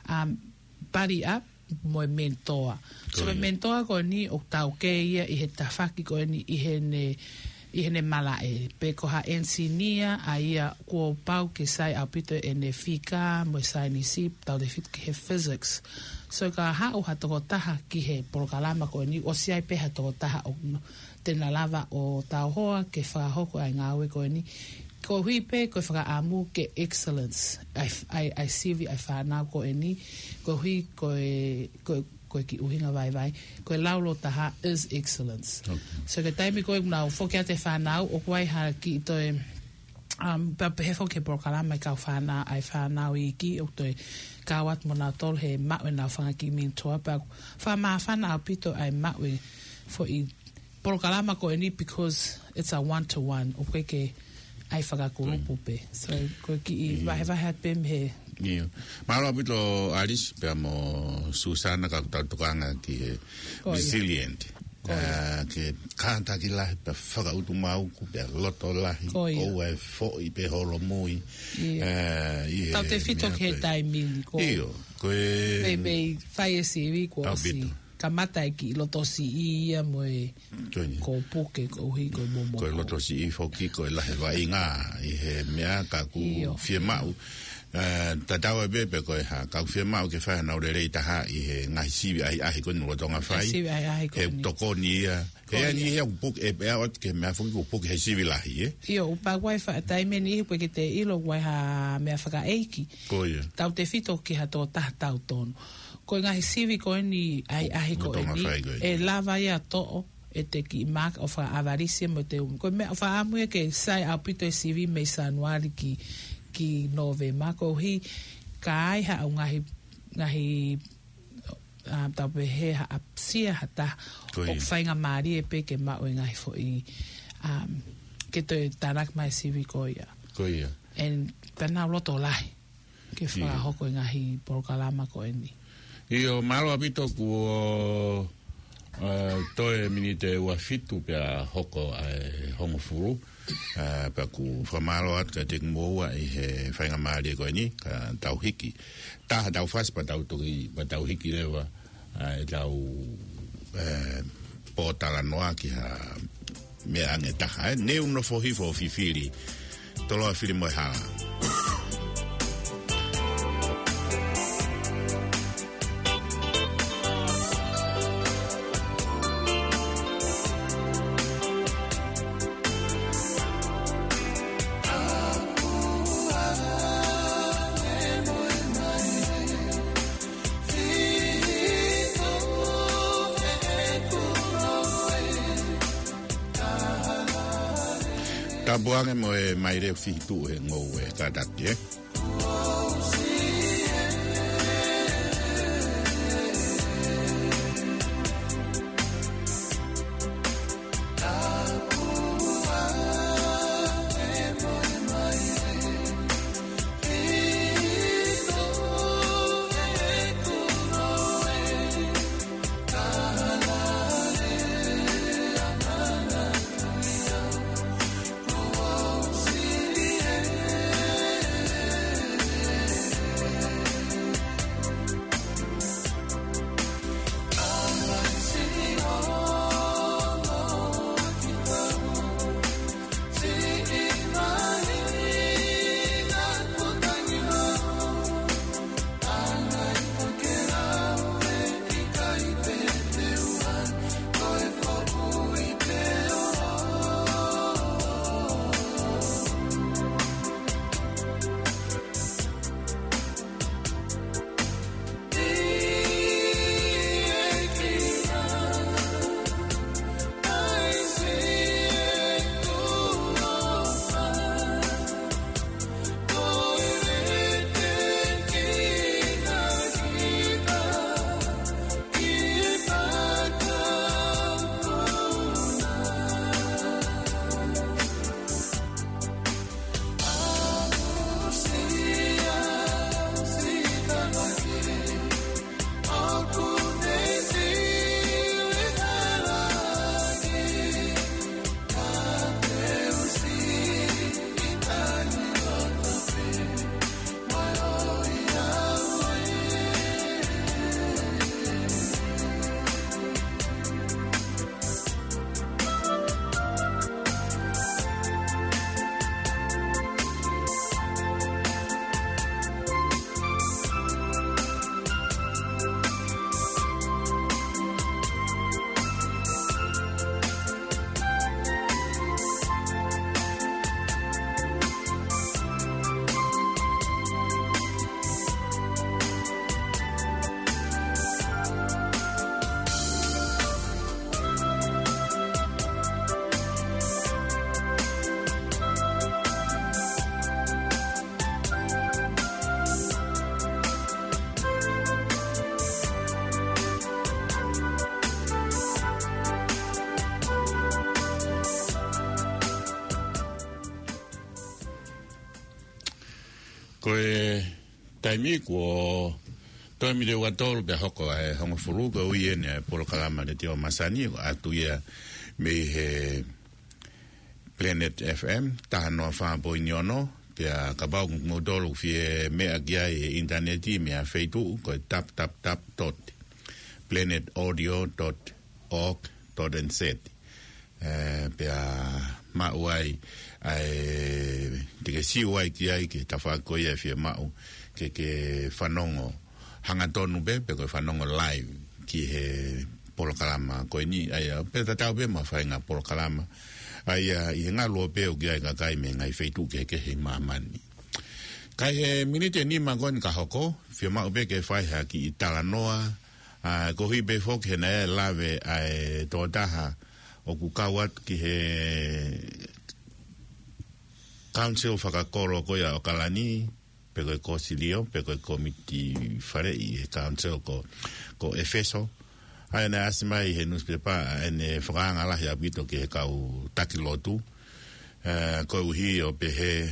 Speaker 3: buddy up mo mentoa so mentoa ko ni o tau ke ia I he tawhaki ko ni I he ne mala pe ko ha ensinia a ia ko pau ke sai apito e ne fika mo sai ni sip tau te whit ke he physics so ka ha o ha toko taha ki he porokalama ko ni o si ai pe ha toko taha o tena lava o tau hoa ke whahoko ai ngawe ko ni ko hui pe ko whaka amu ke excellence ai sivi ai whanau ko ni ko hui ko ki uhinga vai ko laulo taha is excellence so ke taimi ko na fokia te whanau o kwai ha ki to pe he foke prokalama ka whanau ai whanau I ki o to kawat mona tol he mawe na whanga ki mentoa pa whama whanau pito ai mawe for I prokalama ko ni because it's a one-to-one o ke ai whakakurupu pe. So, ko ki I vahe pe me.
Speaker 1: Iyo. Mahalo apito Alice, pe mo Susana ka tukanga ki he resilient. Ke kanta ki lahi pe whakautu mau ku pe loto lahi. Ko e fo I pe holo mui.
Speaker 3: Tau te fito ke taimili ko.
Speaker 1: Iyo. Ko e...
Speaker 3: Me whai e siwi ko si. Ka mata ki loto si ia mo ko puke ko hui ko momo
Speaker 1: ko loto si foki ko la va inga I he mea ka ku fie mau tatawa bebe ko ha ka fie mau ke fa na ore ta ha I he ngai si ai ko no tonga fai he toko ni e ni he puk e pe ot ke me foki ko puk he si la hi
Speaker 3: io pa wai fa tai me ni ko ke te ilo wai ha me fa ka eiki
Speaker 1: ko ye
Speaker 3: tau te fito ki ha to ta tau tono ko ngahi sivi ko ni ai ko ni e lava ia to e te ki mark of avaricia mo te ko me fa amu ke sai apito e sivi me sanuari ki nove mako hi kai ha ngahi tape he ha apsia hata o fainga mari e pe ke ma o ngahi fo I ke to tanak mai sivi ko ia en tana loto lai ke fa hoko ngahi por kalama ko ni
Speaker 1: Io malo apito ku Toe minite ua fitu pia hoko ai hongo furu. Pa ku whamalo at ka te mua i he whainga maari e koe ni, ka tau hiki. Taha tau whas pa tau toki, pa tau hiki rewa, e tau pōtala noa ki ha mea ange taha. Neu no fohifo fifiri, toloa fili moe hala. Tabuange mo e maire fitu e ngou e kadaki e. Koe taimi ko toi mi de watol be hoko e hongo fuluga uien e polo kalama de tio masani atu ia me he Planet FM ta no fa boiniono pe a kabau modolo fie me agia e interneti me a Facebook ko tap dot planetaudio.org.nz pe a mauai ai te si wai ki ai ki ta fa ko ia fie mau ke fanongo hanga tonu be pe ko fanongo live ki he polo kalama ko ni ai pe ta tau be ma fa nga polo kalama ai i nga lo pe o ki ga kai me ngai Facebook ke he mamani kai he minute ni mangon ka hoko fie mau be ke fa ha ki Talanoa ko hi be fok he na lave ai to daha o ku kawat ki he council whakakoro koia o Kalani, peko e Kosilio, peko e komiti whare i e council ko Efeso. Ai na asimai he newspaper, ene whakaanga lahi apito ki he kau takilotu. Ko uhi o pehe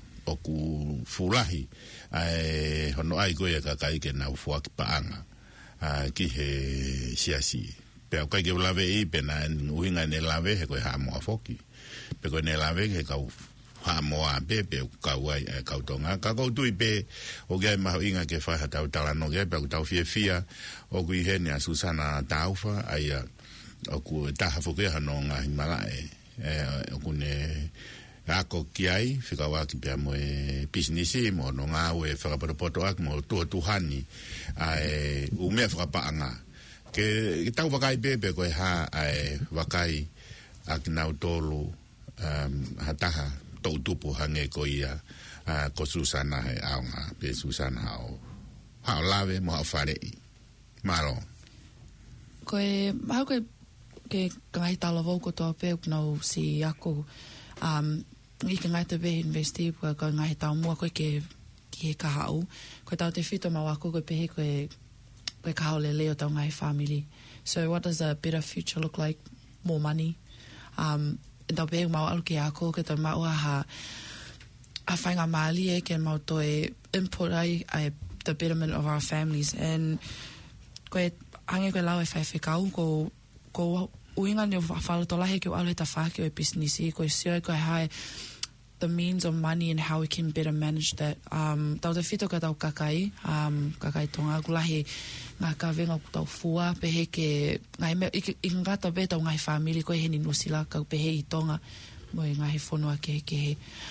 Speaker 1: oku fulahi. Ai hono ai koia ka kai ke nau fuaki paanga. ki he siasi pe o kai ke lave I pe na uinga ne lave he ko ha mo foki pe ko ne lave he ka ha mo a pe ka wai ka tonga ka ko tu pe o ge ma inga ke fa ha ta la no ge pe ta fia o ku he ne Susana Taufa ai o ku ta ha foki ha no nga Himalae o ku ne ako kiai fika wa ki pe mo business mo no nga we fa pa poto ak mo tu hani ai u me fa pa anga ke ta wa kai be ko ha ai wa kai ak na tolo hataha to tupu hange ko ia ko Susana he anga pe Susana ha lave mo fare malo
Speaker 4: ko ma ko ke kai tala vo ko to pe no si ako I ka ngai te be investi ko ngai tau mua ko ke ka hau ko tau te fito ma wako ko pehe ko ka hau le leo tau ngai family. So what does a better future look like? More money. Tau pehe mau alu ki ako ke tau mau ha whainga maali ke mau toi input ai the betterment of our families and ko ange ko lau whai whikau ko uinga ni whalotolahe ki o alu he ta whake o business ko sio ko hai the means of money and how we can better manage that. Tau te whito ka tau kakai tonga kulahi ngā kawenga ku tau fua pehe ke ngai mea I ngata be tau ngai family ko he ni nusila ka pehe I tonga mo I ngai whanua ke he.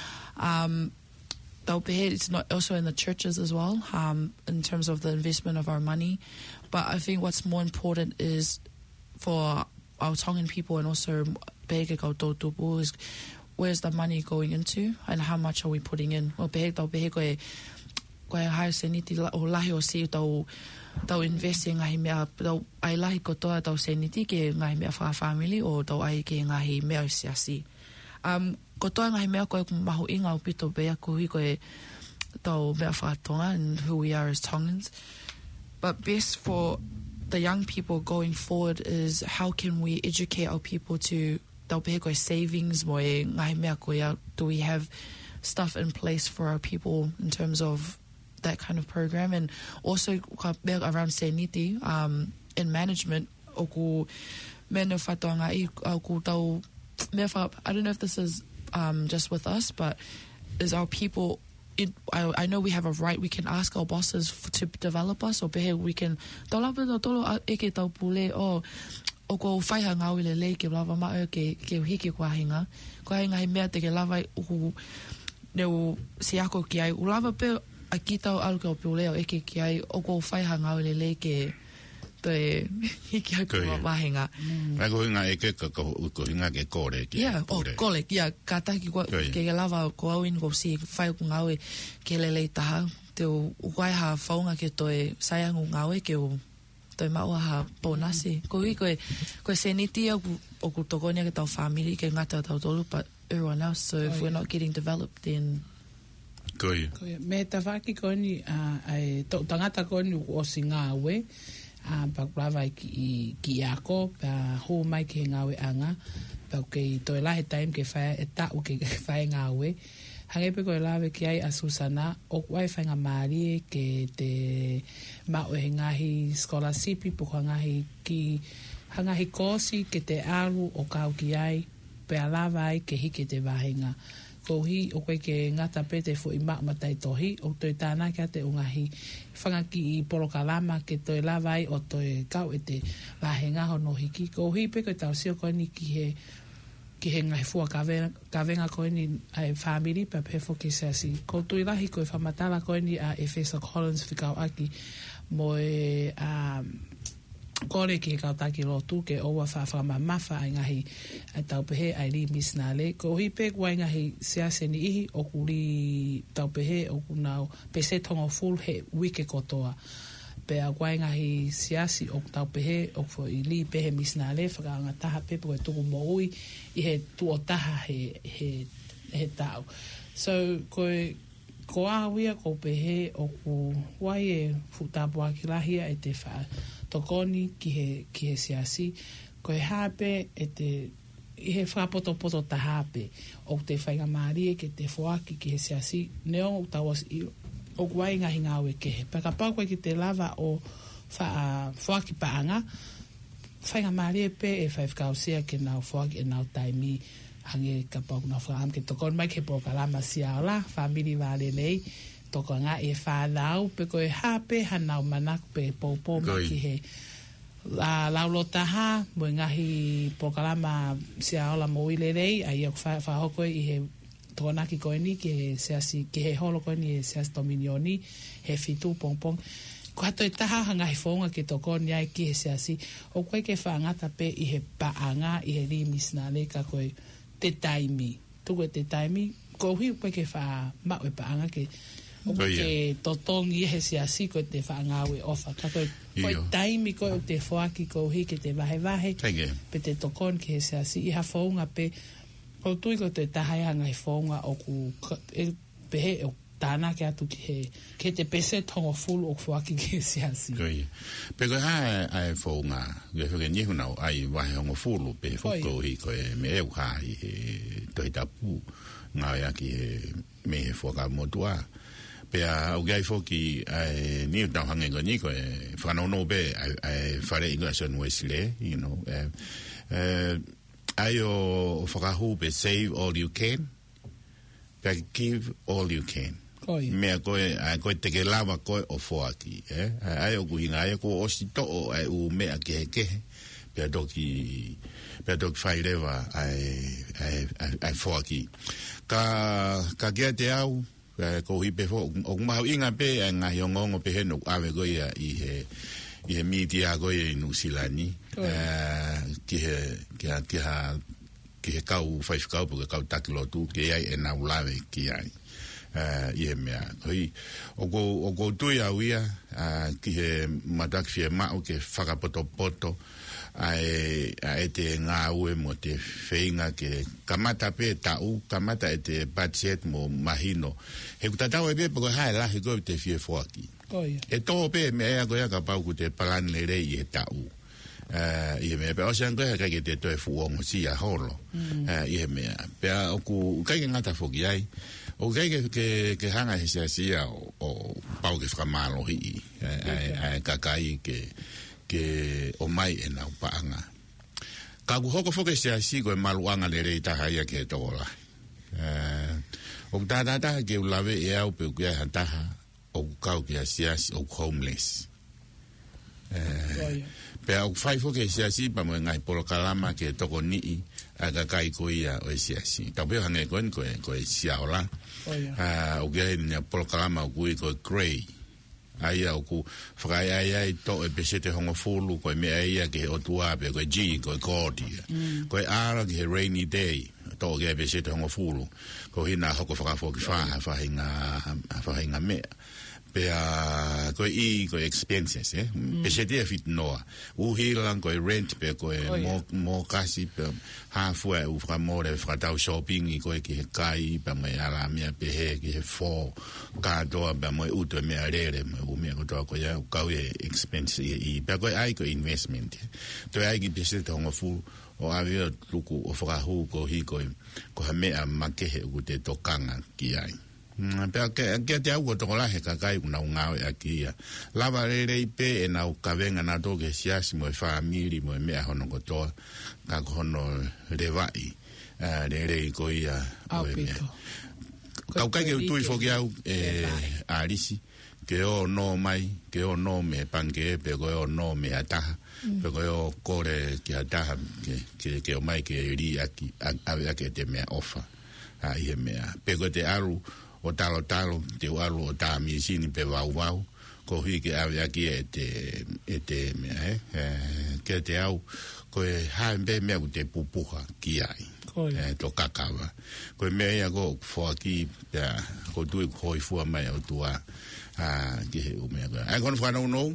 Speaker 4: Tau pehe it's not also in the churches as well in terms of the investment of our money, but I think what's more important is for our Tongan people and also pehe ke kau tautupu is where's the money going into and how much are we putting in? O pehe tau pehe koe hai seniti o lahi o si tau investi ngahi mea tau ai lahi kotoa tau seniti ke ngahi mea wha family o tau ai ke ngahi mea o siasi. Kotoa ngahi mea koe mahu inga o pito bea kuhi koe tau mea whaatonga and who we are as Tongans. But best for the young people going forward is how can we educate our people to tau pehe koe savings mo e ngahi mea koe do we have stuff in place for our people in terms of that kind of program and also around seniti in management o ku mena whatoanga I ku tau mea wha I don't know if this is just with us but is our people I know we have a right we can ask our bosses to develop us or pehe we can tau lape tau tolo eke tau pule o ko whaiha ngau le le ke lava maa ke hiki kua hinga. Kua hinga he mea te ke lava uhu neu si ako ki ai. Ulava pe a ki tau alu ke o piuleo eke ki ai o ko whaiha ngau le ke te hiki ai kua wahinga.
Speaker 1: Ai ko hinga eke ko hinga ke kore ki.
Speaker 4: Yeah, kore. Yeah, ka taki kua ke lava ko awin ko si whai ku ngau ke le taha. Te ukwaiha whaunga ke toe saiangu ngau ke o toi maua ha bonasi. Ko seniti o ku tokonia ke tau family ke ngata tau tolu, but everyone else, so if we're not getting developed, then...
Speaker 1: Koe.
Speaker 3: Me ta whaki koni, tangata koni o si ngāwe, pa kurawa ki ako, pa hō mai ki ngāwe anga, pa kei toi lahe time ke whae, e tau ke whae ngāwe, hange pe koe lawe ki ai a Susana o wai whainga maari ke te mao he ngahi scholarship po ngahi ki hangahi kosi ke te aru o kau ki ai pe alawa ai ke hike te wahinga ko hi o koe ke ngata pete fo I mak matai tohi o toi tāna kia te ungahi whanga ki I porokalama ke toi lawa ai o toi kau e te wahinga hono hiki ko hi pe koe tau sio koe ni ki he ngai fua ka venga koe ni ai family pa pefo ki sasi. Ko tui lahi koe whamatala koe ni a Efesa Collins whikau aki mo e kore ki he kautaki lotu ke oua whawhama mawha ai ngahi ai taupehe ai li misnale. Ko hi pe kua ngahi siase ni ihi o kuri taupehe o kunau pese tongo full he wike kotoa. Pe a kua ngahi siasi o taupehe o fo I li pehe misnale whakaanga taha pepe koe tuku mo ui I he tuo taha he tau. So ko ahawia ko pehe o ku wai e futapua ki lahia e te wha tokoni ki he siasi. Ko e hape e te I he whapoto tahape o te whainga maari ke te whoaki ki he siasi. Neo tawas I o kuai ngahi ngāwe kehe. Paka pau koe ki te lava o whaki paanga, whainga maari e pe e whaifkausia ke nau whaki e nau taimi hange ka pau na whaam ke tokon mai ke po kalama sia ola, family vale nei, toko ngā e whānau, pe koe hape hanau manak pe pōpō maki he laulo taha, mo ngahi po kalama sia ola mo ile rei, ai o whahoko i he tōnaki koe ni, ki he holo koe ni, he seasi dominioni, he fitu pongpong. Ko hato e taha hanga he whonga ke toko ni ai ki he seasi, o koe ke whaangata pe i he paanga, i he rimis nā leka koe te taimi. Tuku e te taimi, ko hui koe ke wha mau e paanga ke, o koe ke totongi he seasi koe te whaanga ue ofa. Ka koe taimi koe o te whoaki ko hui ke te vahe, pe te tokon ki he seasi, i ha whonga pe, ko tui ko te tahai hanga he whonga o ku pehe o tāna ke atu ke te pese tongo fulu o whaki ke siasi.
Speaker 1: Pe koe hae ai whonga, koe whake nihunau ai wahe hongo fulu, pe whoko hi koe me eu hai he tohi tapu, ngā aki he me he whaka motua. Pe au gai whoki ai niu tau hange ko ni koe whanono pe ai whare ingo aso nuesile, you know, ai o whakahu pe save all you can, pe give all you can. Mea koe teke lawa koe o whoaki, ai o kuhinga, ai ko osi to'o ai u mea kehe, pia toki whai rewa ai whoaki. Ka kia te au, ko hipe fo, o kumahau inga pe, ai ngahi o ngongo pe heno awe koe i he media koe i Nusilani, ki he kau whaifkau, puke kau takilotu, ki ai e nau lawe ki ai. Ie mea. O ko tui au ia, ki he mataki fie mao ke whakapoto e te ngā ue mo te whainga ke kamata pe tau, kamata e te budget mo mahino. He kutatau e pe pako hae lahi koe te fie whoaki. E tō pe mea ea koe ka pau ku te palanere rei e tau. Ie mea, pe osean koe kai ke te toe fuongo si a holo. Ie mea. Pe o ku kai ke ngata whoki ai, o kai ke hanga he sia o pau ke whakamalo hii, kakai ke o mai e nau paanga. Ka ku hoko whoke sia koe maluanga le rei taha ia ke tola. O tātātaha ke ulawe e au pe ukia hantaha o kau ke sia o homeless. Pe au whai whoke sia pa mo ngai polo kalama ke toko nii a kakai ko ia o sia Tau peo hange koe sia ola. O kia hei nia polo kalama o kui koe grey. Aia o ku whakai ai to e pesete hongo fulu koe mea ia ke o tuape koe G, koe kōtia. Koe ara ke he rainy day, to o kia pesete hongo fulu. Ko hina hoko whakafoki whahinga mea. Pea koe koe expenses, pesete e fit noa. Uhilang koe rent pe koe mo kasi pe hafua e whakamore whakatau shopping I koe ki he kai pa mai ala mea pe he ki he fō kātoa pa mai uto mea rere mai umea kotoa koe au kau e expense pea koe ai koe investment. Toi ai ki pesete hongo fu o awea luku o whakahu ko hi koe ko ha mea makehe u te tokanga ki ai. Pea kia te au ko toko lahe kakai kuna ungawe aki ia. Lava rei pe e nau kawenga na toke siasi mo e whaamiri mo e mea hono kotoa. Kako hono rewai. Rei ko ia. Kau kai ke utui whoki au arisi. Ke o no mai, ke o no me pange, pe ko o no me ataha. Pe ko o kore ki ataha ke o mai ke ri aki awe ake te mea ofa. Ie mea. Pe ko te aru o talo te waru o tā misini pe wau ko hui ke awe aki e te mea ke te au ko e hae mbe mea ku te pupuha ki ai to kakawa ko e mea ia ko whoaki ko tui hoi fua mai au tua ki he umea ko ai kono whanau nou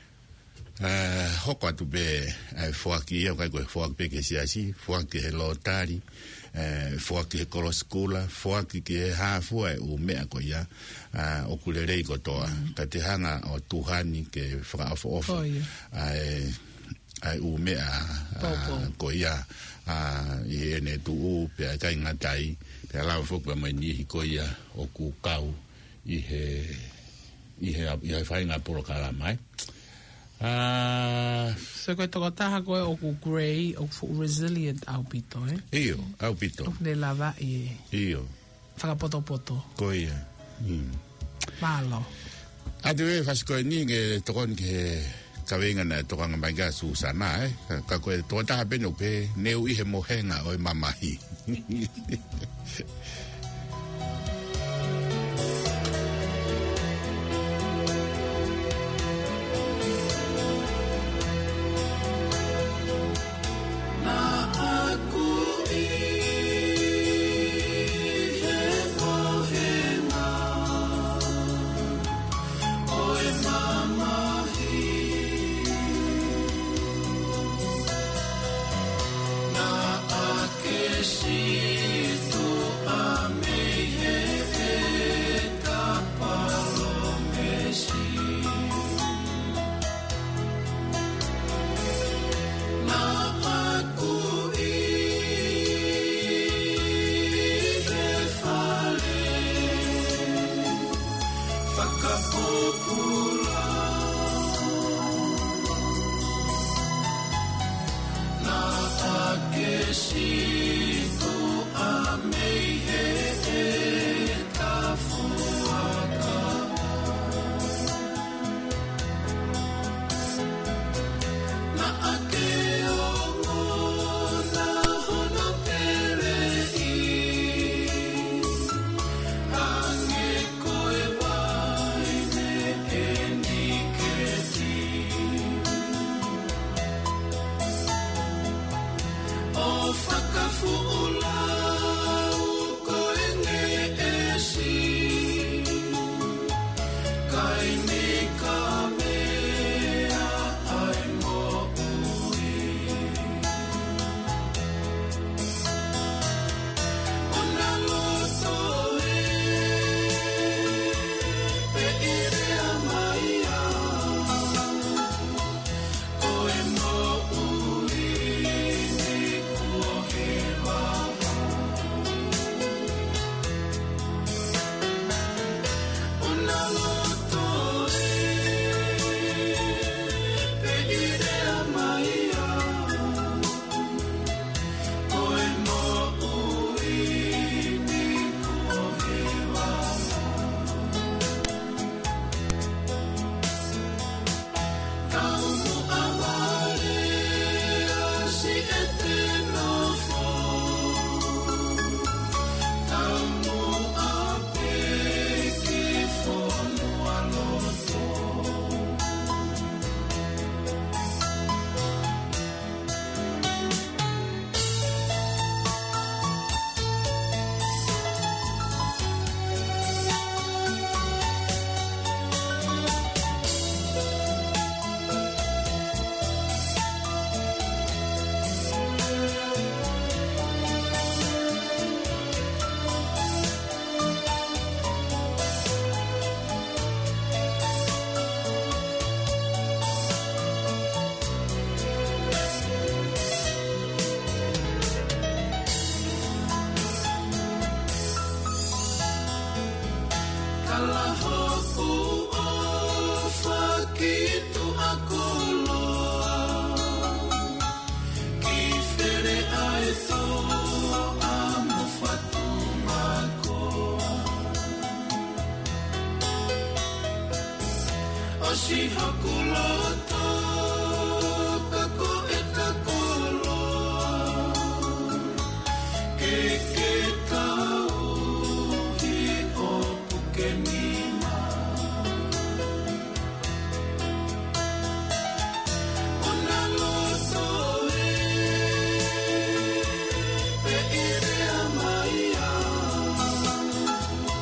Speaker 1: hoko atu pe whoaki ia kai koe whoaki pe ke siasi whoaki he lotari whoaki he koloskula, whoaki ki he hāfua e u mea ko ia o kulerei kotoa. Ka te hanga o tuhani ke whakaofo ofa ai u mea ko ia I ene tu u pe kai ngatai pe ala whoka mai nihi ko ia o kukau I he whainga poro kalamai.
Speaker 3: So koe toko taha koe o ku grey, o ku resilient au pito,
Speaker 1: Iyo, au pito.
Speaker 3: O ne lava i
Speaker 1: Iyo.
Speaker 3: whakapoto-poto.
Speaker 1: Ko ia.
Speaker 3: Malo.
Speaker 1: Ate we faskoe ni nge tokon ke kawenga na tokanga manga susana, Ka koe toko taha beno pe neu ihe mohenga o mamahi.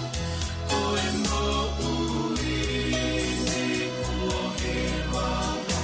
Speaker 5: Wow.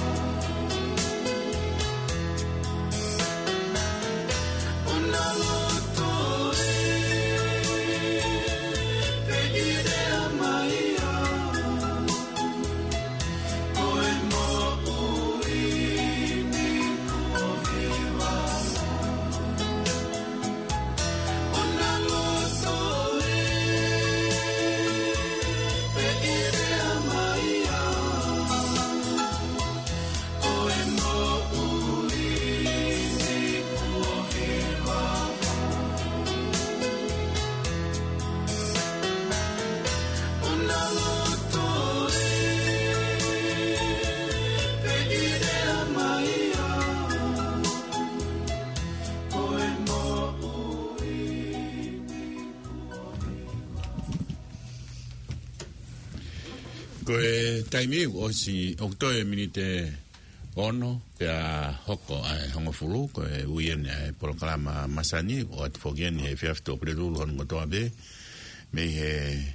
Speaker 1: Ko e taimi o si oktoe minite ono pe a hoko ai hongofulu ko e uien e programa masani o at fogen he fiafto predul hon gotoabe me he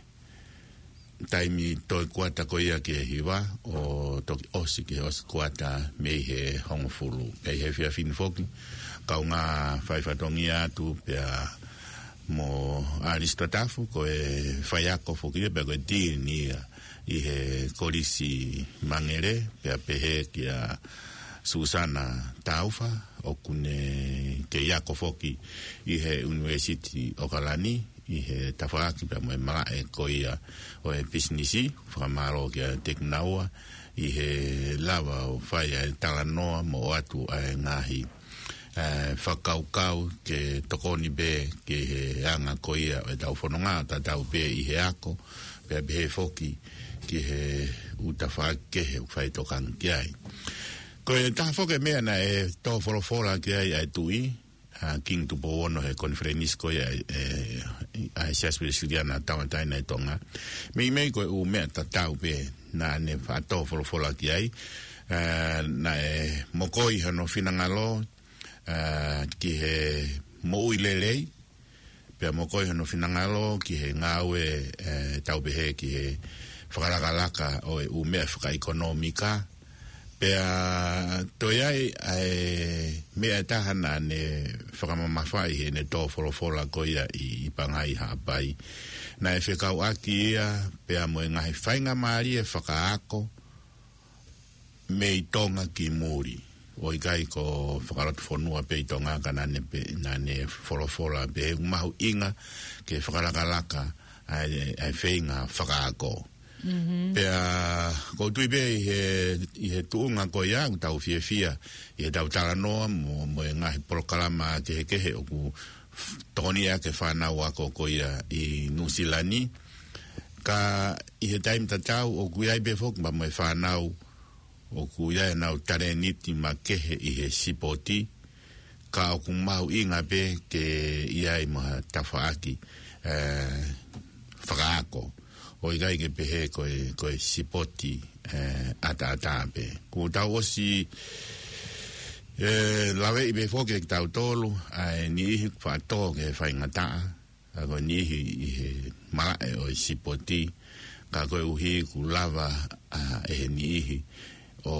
Speaker 1: taimi toi kuata ko ia ke hiwa o toki osi ke os kuata me he hongofulu pe he fiafin foki kaunga faifatongia tu pe a mo aristotafu ko e faiako foki pe ko ni i he korisi mangere pe pehe kia Susana Taufa o kune ke iako foki i he University o Kalani i he tawhaaki pe mo e mara e koia o e businessi whakamaro kia teknaua i he lava o whai e talanoa mo atu a ngahi whakaukau ke tokoni be ke he anga koia o e tau whanonga ta tau be i he ako pe he foki ki he utawhake he whai tokang kiai. Ko e taha whoke mea na e tō whorofora kiai ai tui, King Tupo Ono he konferenis ko ai siaspire siliana tawatai nei tonga. Mei ko u mea ta tau pe na ne whato whorofora kiai, na e mokoi hano whinangalo ki he moui lelei, pia mokoi hano whinangalo ki he ngawe tau pehe ki he whakarakalaka o e umea whakaekonomika pea toiai mea tahana ne whakamamawhai he ne tō whorofora koia i pangai haapai na e whekau aki ia pea mo e ngahi whainga maari e whakaako me i tonga ki muri o i kai ko whakaratu whanua pe i tonga ka nane whorofora pe umahu inga ke whakarakalaka ai whainga whakaako pea ko tui be i he tuunga ko ia tau fia i he tau taranoa mo e ngahi porokalama ke he o ku toni a ke whanau ako ko ia i Nusilani ka i he taim tatau o ku iai be fok ma mo e whanau o ku iai nau tareniti ma kehe i he sipoti ka o ku mahu inga be ke iai maha tawhaaki whakaako o i gai ke pehe koe sipoti ata be. Ko tau osi lawe i be foke ki tau tolu ai ni ihi whato ke whaingataa ko ni ihi i he marae o i sipoti ka koe uhi ku lava e ni ihi o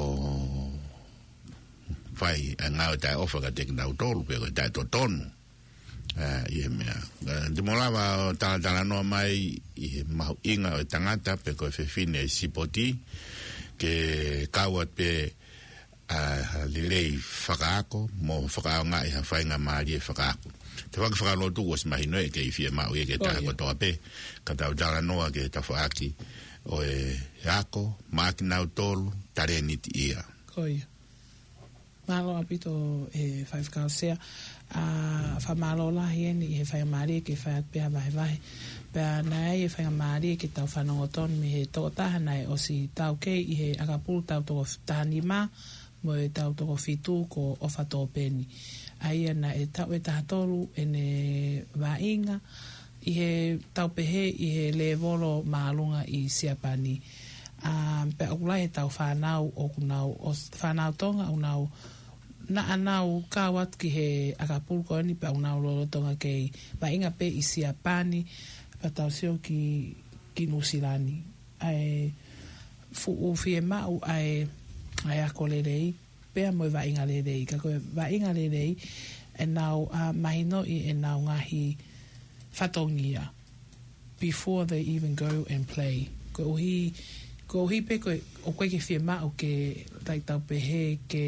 Speaker 1: whai ngau tai ofa ka teki tau tolu pe koe tai totonu i he mea. Te molava o talatala noa mai i he mahu inga o tangata pe koe whewhine sipoti ke kauat pe lilei whakaako mo whakao ngā i ha whainga maari e whakaako. Te whakawhakalotu was mahi noe ke i whia mau e ke taha kotoa pe ka tau tala noa ke tawhaaki o e ako maaki nau tolu tareniti ia.
Speaker 3: Koia. Malo apito e whaifkao sea whamalo lahi eni i he whaingamari ke whaiatpea vahe pea nai e whaingamari ke tau whanongoton me he toko taha nai o si tau kei i he akapulu tau toko tahani mā mo e tau toko fitu ko ofa tō peni aia na e tau e taha tolu ene wainga i he tau pehe i he levolo maalunga i Siapani pe akulai he tau whanau o kunau o whanau tonga unau na anau kawat ki he akapulu ko ni pa unau lolo tonga kei pa inga pe i Siapani pa tau sio ki Nusilani ai fu u fie mau ai ako lerei pea mo va inga lerei ka ko va inga lerei e nau mahino i e nau ngahi fatongia before they even go and play ko hi pe ko o koe ke fie mau ke tai tau pe he ke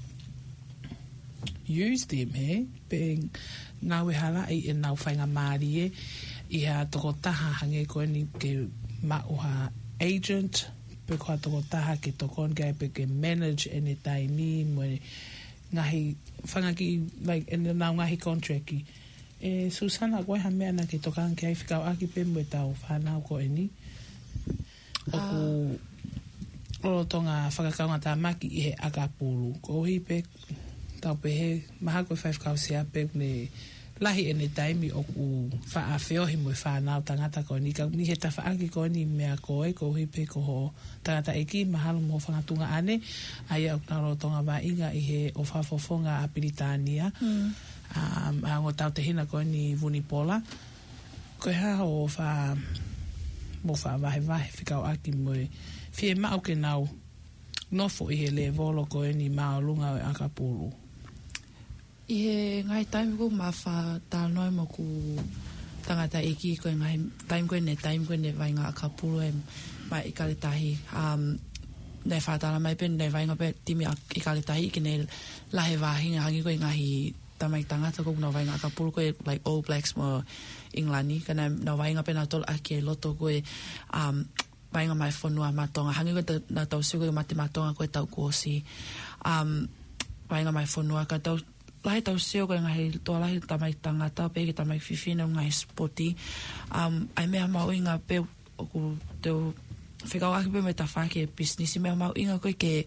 Speaker 3: use them he pe ngau e hala e nau whainga maari e i ha toko taha hange koe ni ke mau ha agent pe koa toko taha ke tokon kai pe ke manage ene taimi mo ngahi whangaki like ene nau ngahi contract ki Susana koe ha mea na ke tokan kai whikau aki pe mo e tau whanau ko eni oku olo tonga whakakaunga tā maki i he akapulu ko hi pe tau pe he maha koe whaifkau sea pe ne lahi ene taimi o ku whaafeohi mo whanau tangata ko ni he tawhaaki ko ni mea koe ko hipe ko ho tangata eki mahalo mo whangatunga ane ai au naro tonga wa inga i he o whafofonga a Piritania a ngo tau te hina ko ni Vunipola ko ha o wha mo wha wahe whikau aki mo fie mau ke nau nofo i he le volo ko ni maolunga o Akapulu.
Speaker 4: I he ngai taimi ko mawha tānoi mo ku tangata eki ko ngai taimi ko ne vainga Akapulu e mai i kalitahi. Nei whātala mai pen nei vainga pe timi i kalitahi ki ne lahe wāhinga hangi ko ngahi tamai tangata ko na vainga Akapulu ko like All Blacks mo Englani kana na vainga pe na tol aki e loto ko vainga mai whanua matonga hangi ko na tau sigo i mate matonga ko e tau kōsi. Vainga mai whanua ka tau lahi tau seo ko ngahi toa lahi tamai tangata pe ki tamai whiwhina ngahi sporti ai mea mau inga pe o ku teo whikau aki pe me ta whake e business i mea mau inga koe ke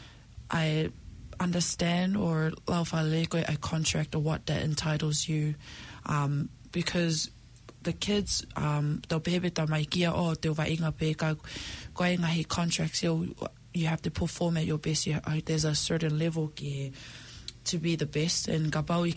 Speaker 4: I understand or lau whale koe I contract or what that entitles you because the kids tau pehe pe tamai kia o teo wa inga pe ka koe ngahi contracts you have to perform at your best there's a certain level ki to be the best and kapaui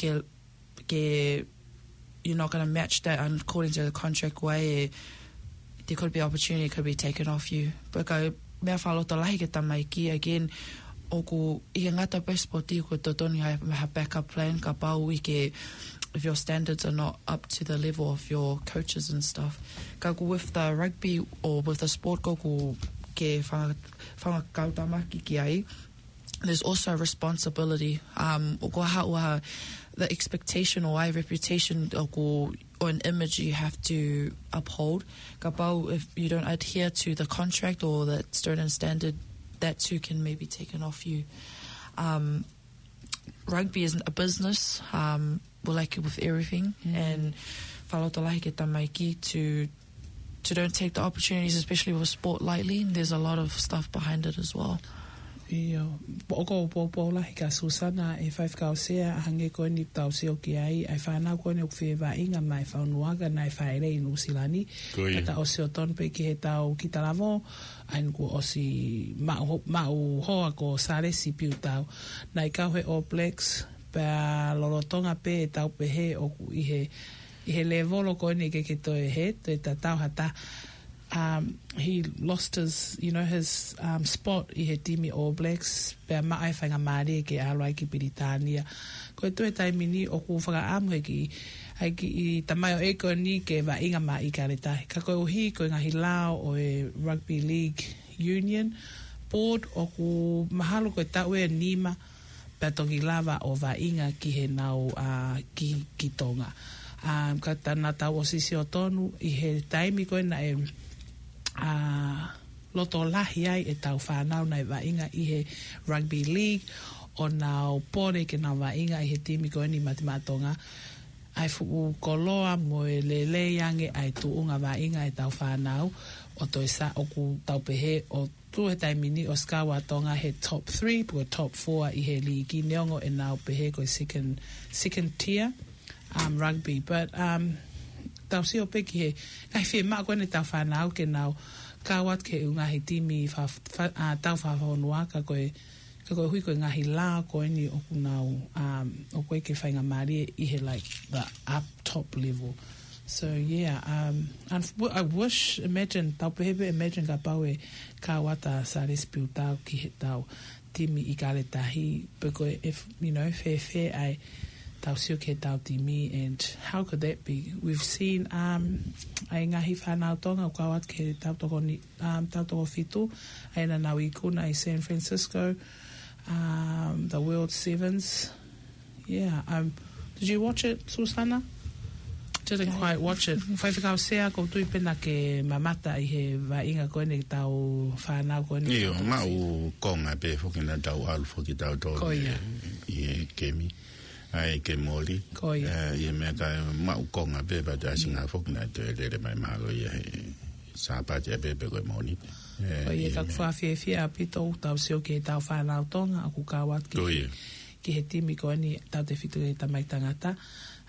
Speaker 4: ke you're not going to match that according to the contract way there could be opportunity could be taken off you but ka mea whalota lahi ke tamai ki again oku i ngata pespoti ko totoni ha backup plan kapaui ke if your standards are not up to the level of your coaches and stuff ka with the rugby or with the sport ko ke whanga kautamaki ki ai there's also a responsibility the expectation or reputation or an image you have to uphold if you don't adhere to the contract or that certain standard that too can maybe taken off you. Rugby isn't a business like with everything and to don't take the opportunities especially with sport lightly. There's a lot of stuff behind it as well.
Speaker 3: Iyo, oko popola hika Susana e whaifkau sea hange koe ni tau seo ki ai ai whanau koe ni ukwhiwa inga mai whaunuaga nai whaere i Nusilani kata o seo ton pe ki he tau ki talavo ain ko osi mau hoa ko saresi piu tau nai kau he All Blacks pe lolotonga pe e tau pe he o i he levolo koe ni ke toi he te tau hata he lost his, his spot i he timi All Blacks pe mai whanga maare ke alai ki Piritania. Ko tu e taimini o ku whaka amu ki i tamai o eko ni ke wa inga ma i karetahi. Ka koe uhi koe ngahi lao o e Rugby League Union Board o ku mahalo koe tau e nima pe tongi lava o wa inga ki he nau ki tonga. Ka tana tau o sisi o tonu i he taimi koe na e loto lahi ai e tau whanau nei wa inga i he Rugby League o nau pore ke nau wa inga i he timi koe ni matimatonga ai fuku koloa mo e lele yange ai tuunga wa inga e tau whanau o toi sa o ku tau pehe o tu he taimini o skawa tonga he top 3 pu top 4 i he ligi neongo e nau pehe koe second tier rugby but tau si o peki he kai fie maa koe ne tau whanau ke nau kawat ke ungahi timi tau whawhanua ka koe hui koe ngahi la koe ni oku nau o koe ke whainga maari i he like the up top level so yeah I wish imagine tau pehebe imagine ka pau e kawata sa respiu tau ki he tau timi i kare tahi because if fair ai tau sio ke tau timi and how could that be we've seen ai ngahi whanau tonga o kawat ke tau toko fitu ai na nau i kuna i San Francisco the World Sevens yeah did you watch it Susana? Didn't quite watch it whaiwhikau sea ko tui pena ke mamata i he wainga koe ne tau whanau koe ne
Speaker 1: mau konga pe whukina tau alu whuki tau tō i kemi ai ke moli ia mea ka mau konga pe pa te asinga whukina te lere mai malo ia he sāpati a pepe koe moni
Speaker 3: ia ka whawhiawhia a pito tau sio ke tau whanau tonga aku kawat ki he timi koe ni tau te whitu e tamai tangata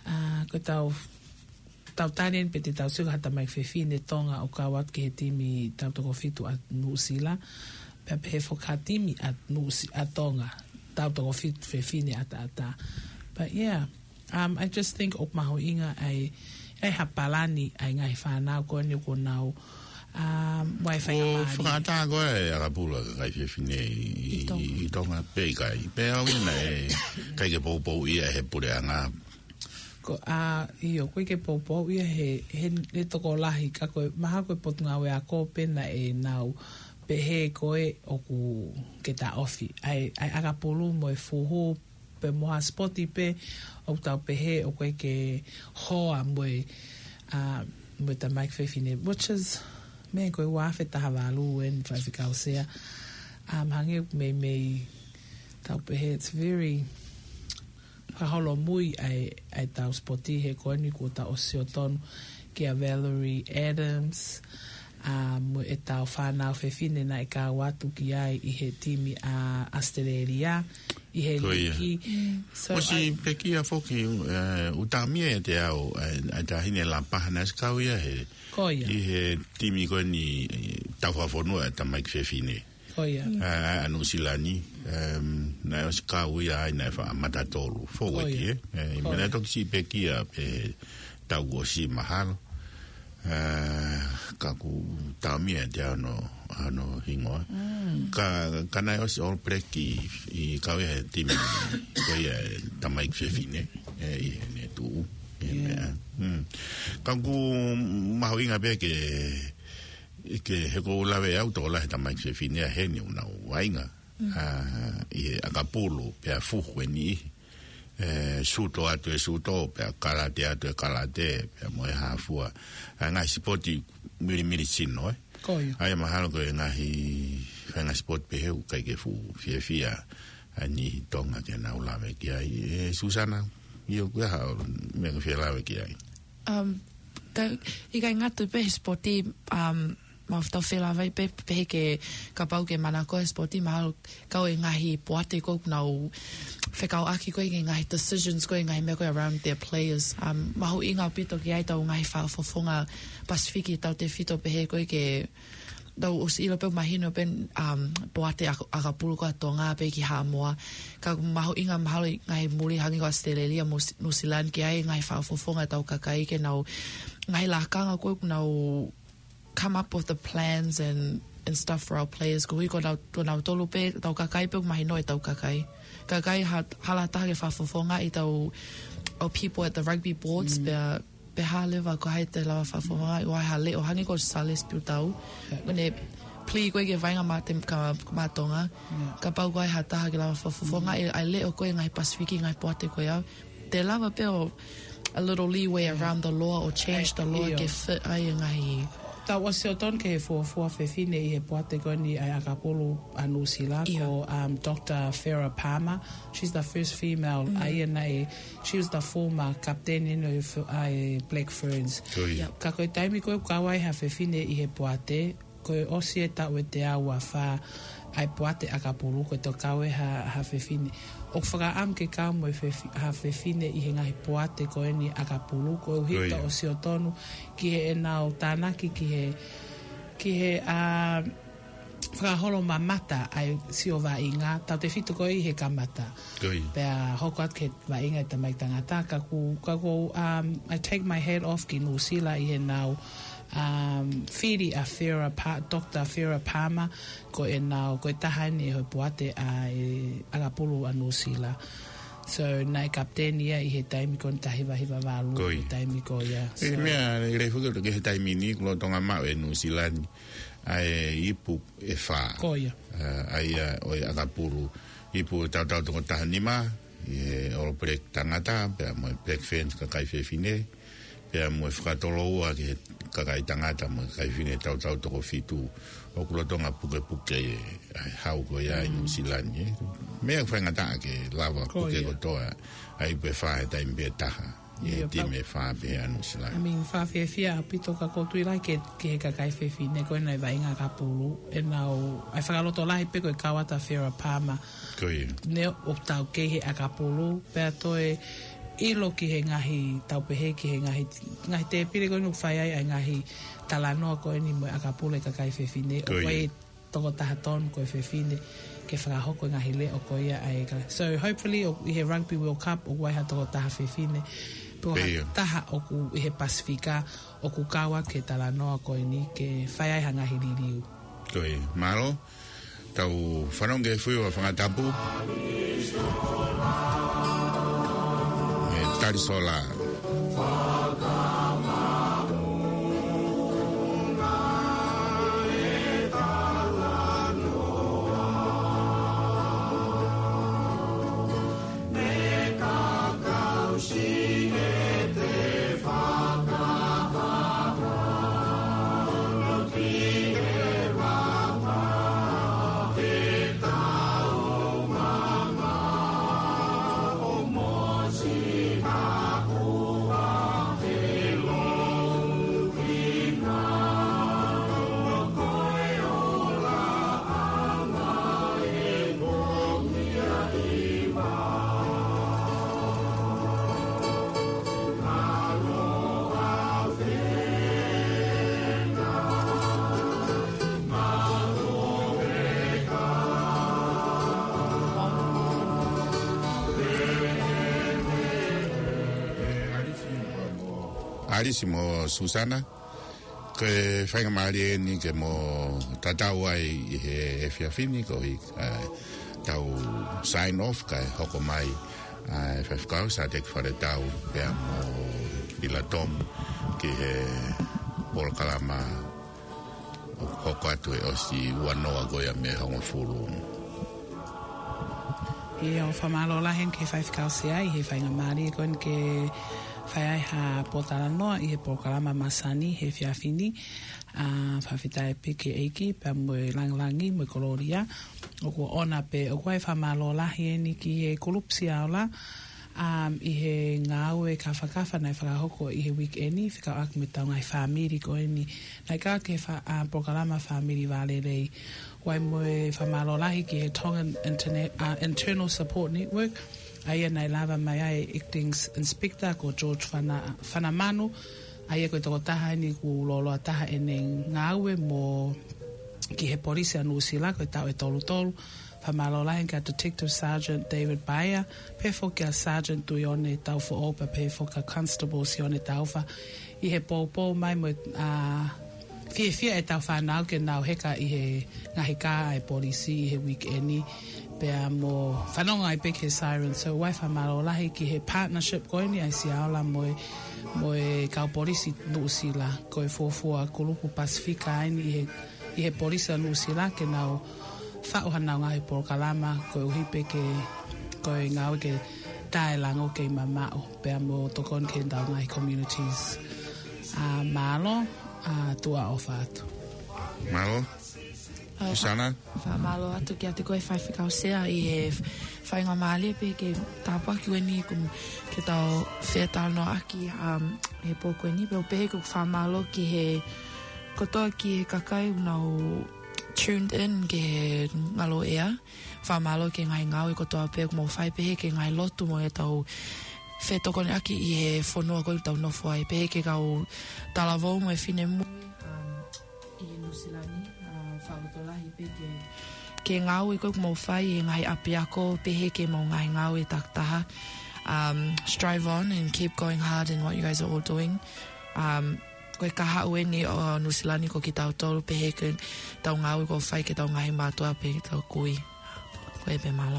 Speaker 3: Ko tau tanien pe te tau suka hata mai whewhine tonga o kawat ke he timi tau toko fitu at Nuusila. Pea he whakatimi at Tonga. Tau toko fitu whewhine ata. But yeah, I just think ok maho inga ai hapalani ai ngai whanau ko ni ko nau wai whai amari.
Speaker 1: O whakata koe e akapula kai whewhine I tonga pe kai. Pe au ina kai ke pou ia he pure anga.
Speaker 3: Ko iyo koe ke pou ia he toko lahi ka koe maha koe potunga we a ko pena e nau pe he koe oku ke ta ofi. Ai akapulu mo e fuhu pe moha spoti pe o tau pe he o koe ke hoa mo ta Mike Whewhine, which is me koe wafe ta havalu en whaifikau sea. Hange me tau pe he, it's very haholo mui ai tau spoti he koe ni ko ta osio tonu ke a Valerie Adams, mo e tau whanau Whewhine na e ka watu ki ai I he timi a Australia I he liki.
Speaker 1: O si peki a whoki utamia e te au a tahine la pahana skau ia he I he timi koe ni tau whawhonua ta Mike Whewhine. A Nuusilani na o skau ia ai na wha matatolu whaweti I mena toki si peki a tau o si mahalo. Kaku tamia te ano hingoa ka nai o si all black I kawe he timi koe ta Mike Whewhine I he ne tu kaku maho inga pe ke he ko lawe au to la ta Mike Whewhine a he ni una wainga I akapulu pe a fuhu ni suto atu e suto pe karate atu e karate pe mo e hafua ngai spoti miri sino ai mahalo ko ngai ngai sport pe heu kai ke fu fia ani tonga ke na ula me ki ai Susana io ku ha me ke la ki ai
Speaker 4: I kai ngatu pe spoti ma tau whela vai pe ke ka pau ke mana koe spoti mahalo kau e ngahi poate ko nau whekau aki koe ngahi decisions koe ngahi me koe around their players mahu inga pito ki ai tau ngahi whaafofonga Pasifiki tau te whito pehe koe ke tau os ilo pe mahino pen poate akapulu ko Tonga pe ki Hamoa ka mahu inga mahalo ngahi muri hangi ko Australia Nuusilan ki ai ngahi whaafofonga tau kakai ke nau ngahi lakanga koe nau come up with the plans and stuff for our players. Ko hui ko nau tolu pe, tau kakai pe mahino e tau kakai. Kakai halataha ke whafofonga I tau our people at the rugby boards pe halewa ko hai te lawa whafofonga I wai hale o hangi ko sales piu tau. Mene pli koe ke vainga ma te matonga. Ka pau ko hai hataha ke lawa whafofonga ai le o koe ngai Pasifiki ngai poate koe au. Te lawa pe o a little leeway around the law or change the law ke fit ai ngai
Speaker 3: Tau o se o ton ke he fuafua Whewhine I he poate koni ai akapulu a Nuusila ko Dr. Farah Palmer. She's the first female. She was the former captain in Black Ferns. Ka koe taimi koe kawai ha Whewhine I he poate. Koe osi e tau e te aua wha ai poate akapulu koe to kawe ha Whewhine. O whaka ke kau mo ha Whewhine I he ngahi poate koe ni akapulu koe uhita o si o tonu ki he enau tānaki ki he whakaholo mamata ai si o wainga tau te whitu koe I he kamata pea hoko at ke wainga I ta mai tangata I take my head off ki Nuusila I he nau whiri a Dr. Farah Palmer ko e nau ko e tahani hoi poate a akapulu a Nuusila. So nai kapteni ia I he taimi kon tahiwa walu taimi ko ia.
Speaker 1: E mea rei whuka ke he taimi ni kulo tonga mau e Nuusila ai ipu e wha.
Speaker 3: Ko ia.
Speaker 1: Ai o akapulu ipu tau tonga tahanima I All Black tangata pea mo Black Ferns ka kai Whewhine pea mo whakatolo ua ke kakai tangata mo kai Whewhine tau toko fitu o kulo tonga puke hau ko ia I Nuusila mea whaingata ke lawa puke ko toa ai pe whae taimi pe taha I time whae pe a Nuusila
Speaker 3: I mean whawhiawhia pito ka koutu I lai ke he kakai Whewhine koe nei wainga kapulu e nau ai whakaloto lahi pe koe kawata Farah Palmer ne o tau ke he akapulu pea toe ilo ki he ngahi taupehe ki he ngahi te pire koe nuk whai ai ngahi talanoa koe ni mo akapule ka kai whewhine o koe toko tahaton koe whewhine ke whakahoko ngahi le o koe ia ai kala. So hopefully o i he Rugby World Cup o waiha toko taha whewhine po taha o ku i he Pasifika o ku kawa ke talanoa koe ni ke whai ai ngahi liriu.
Speaker 1: Koe, Maro, tau whanonge whui wa whangatapu. Tarisola. Arisi mo Susana ke whainga maari ni ke mo tatau ai i he whiawhini ko i tau sign off kai hoko mai whawhikau sa te whare tau pia mo Bila Tom ki he Polokalama hoko atu e osi wanoa goia me hongo furu.
Speaker 3: I o whamalola hen ke whawhikau se ai he whainga maari kon ke whai ha Potaranoa i he Polokalama Masani he whiawhini whawhitai peke eiki pa moe langlangi moe koloria o kua ona pe o kua e whamalola he ni ki he kolupsi aola i he ngāu e ka whakawha nai whakahoko i he weekendi whika aku me tau ngai whamiri ko e ni nai ka ke Polokalama whamiri wale rei wai moe whamalolahi ki he Tongan Internal Support Network aia nai lava mai ai acting inspector ko George Whanamanu aia koe toko taha ni ku loloa taha e ne ngāue mo ki he polisi anu sila koe tau e tolu tolu whamalolahi ka Detective Sergeant David Bayer pe foka Sergeant Tuione tau fo opa pe foka Constable Sione taufa i he pōpō mai mo fia e tau whanau ke nau heka i he ngahi kā ai polisi i he weekendi pea mo whanonga ai peke siren so wai whamalolahi ki he partnership koe ni ai si aola moe kau polisi nuusila koe fuafua kulupu Pasifika ai i he polisi nuusila ke nau whaohanau ngahi Polokalama koe uhipe ke koe ngau ke tae lango ke mamao pea mo tokon ke ndau ngahi communities malo tua o whaatu
Speaker 1: Malo? Susana?
Speaker 4: Whamalo atu ki ate koe whaiwhikau sea i he whainga maali pe ke tāpua ki weni ke tau whetau no aki he pōkoe ni pe o pehe ku whamalo ki he kotoa ki he kakai unau tuned in ke he ngalo ea whamalo ke ngai ngau i kotoa pehe ku mo whai pehe ke ngai lotu mo e tau whetoko ni aki i he whanua koe tau nofo ai pehe ke kau talavou mo e whine mu i he nusilani whautolahi pe ke ngau i koe ku mo whai e ngai api ako pehe ke mo ngai ngau i taktaha strive on and keep going hard in what you guys are all doing koe kaha ue ni o nusilani ko ki tau tolu pehe ke tau ngau i ko whai ke tau ngai mātua pe tau kui koe pe malo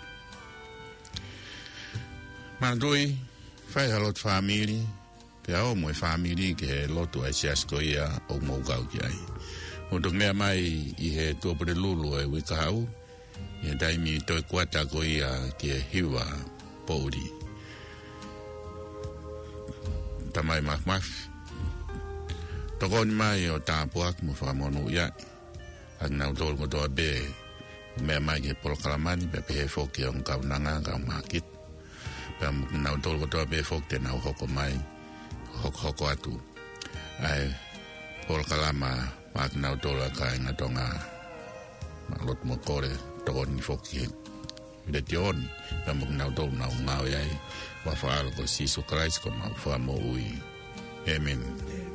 Speaker 1: Mandui, whai halot whamiri pe au moe whamiri ke he lotu ai siasko ia o mou kau ki ai o tuk mea mai i he tuapure lulu e wikahau i he taimi toi kuata ko ia ki he hiwa pouri tamai mahmafi tokoni mai o tāpuak mo whamonu ia ak nau tolu ko toa be mea mai ki he Polokalamani pe he whoki o ngkaunanga ngau makit pe nau tolu ko toa be whok te nau hoko mai hoko atu ai Polokalama mak nau tola ka inga tonga malot mo kore tokoni whoki le tioni pa mo na do na ngau ai wa fa ko si so Christ ko ma fa mo ui amen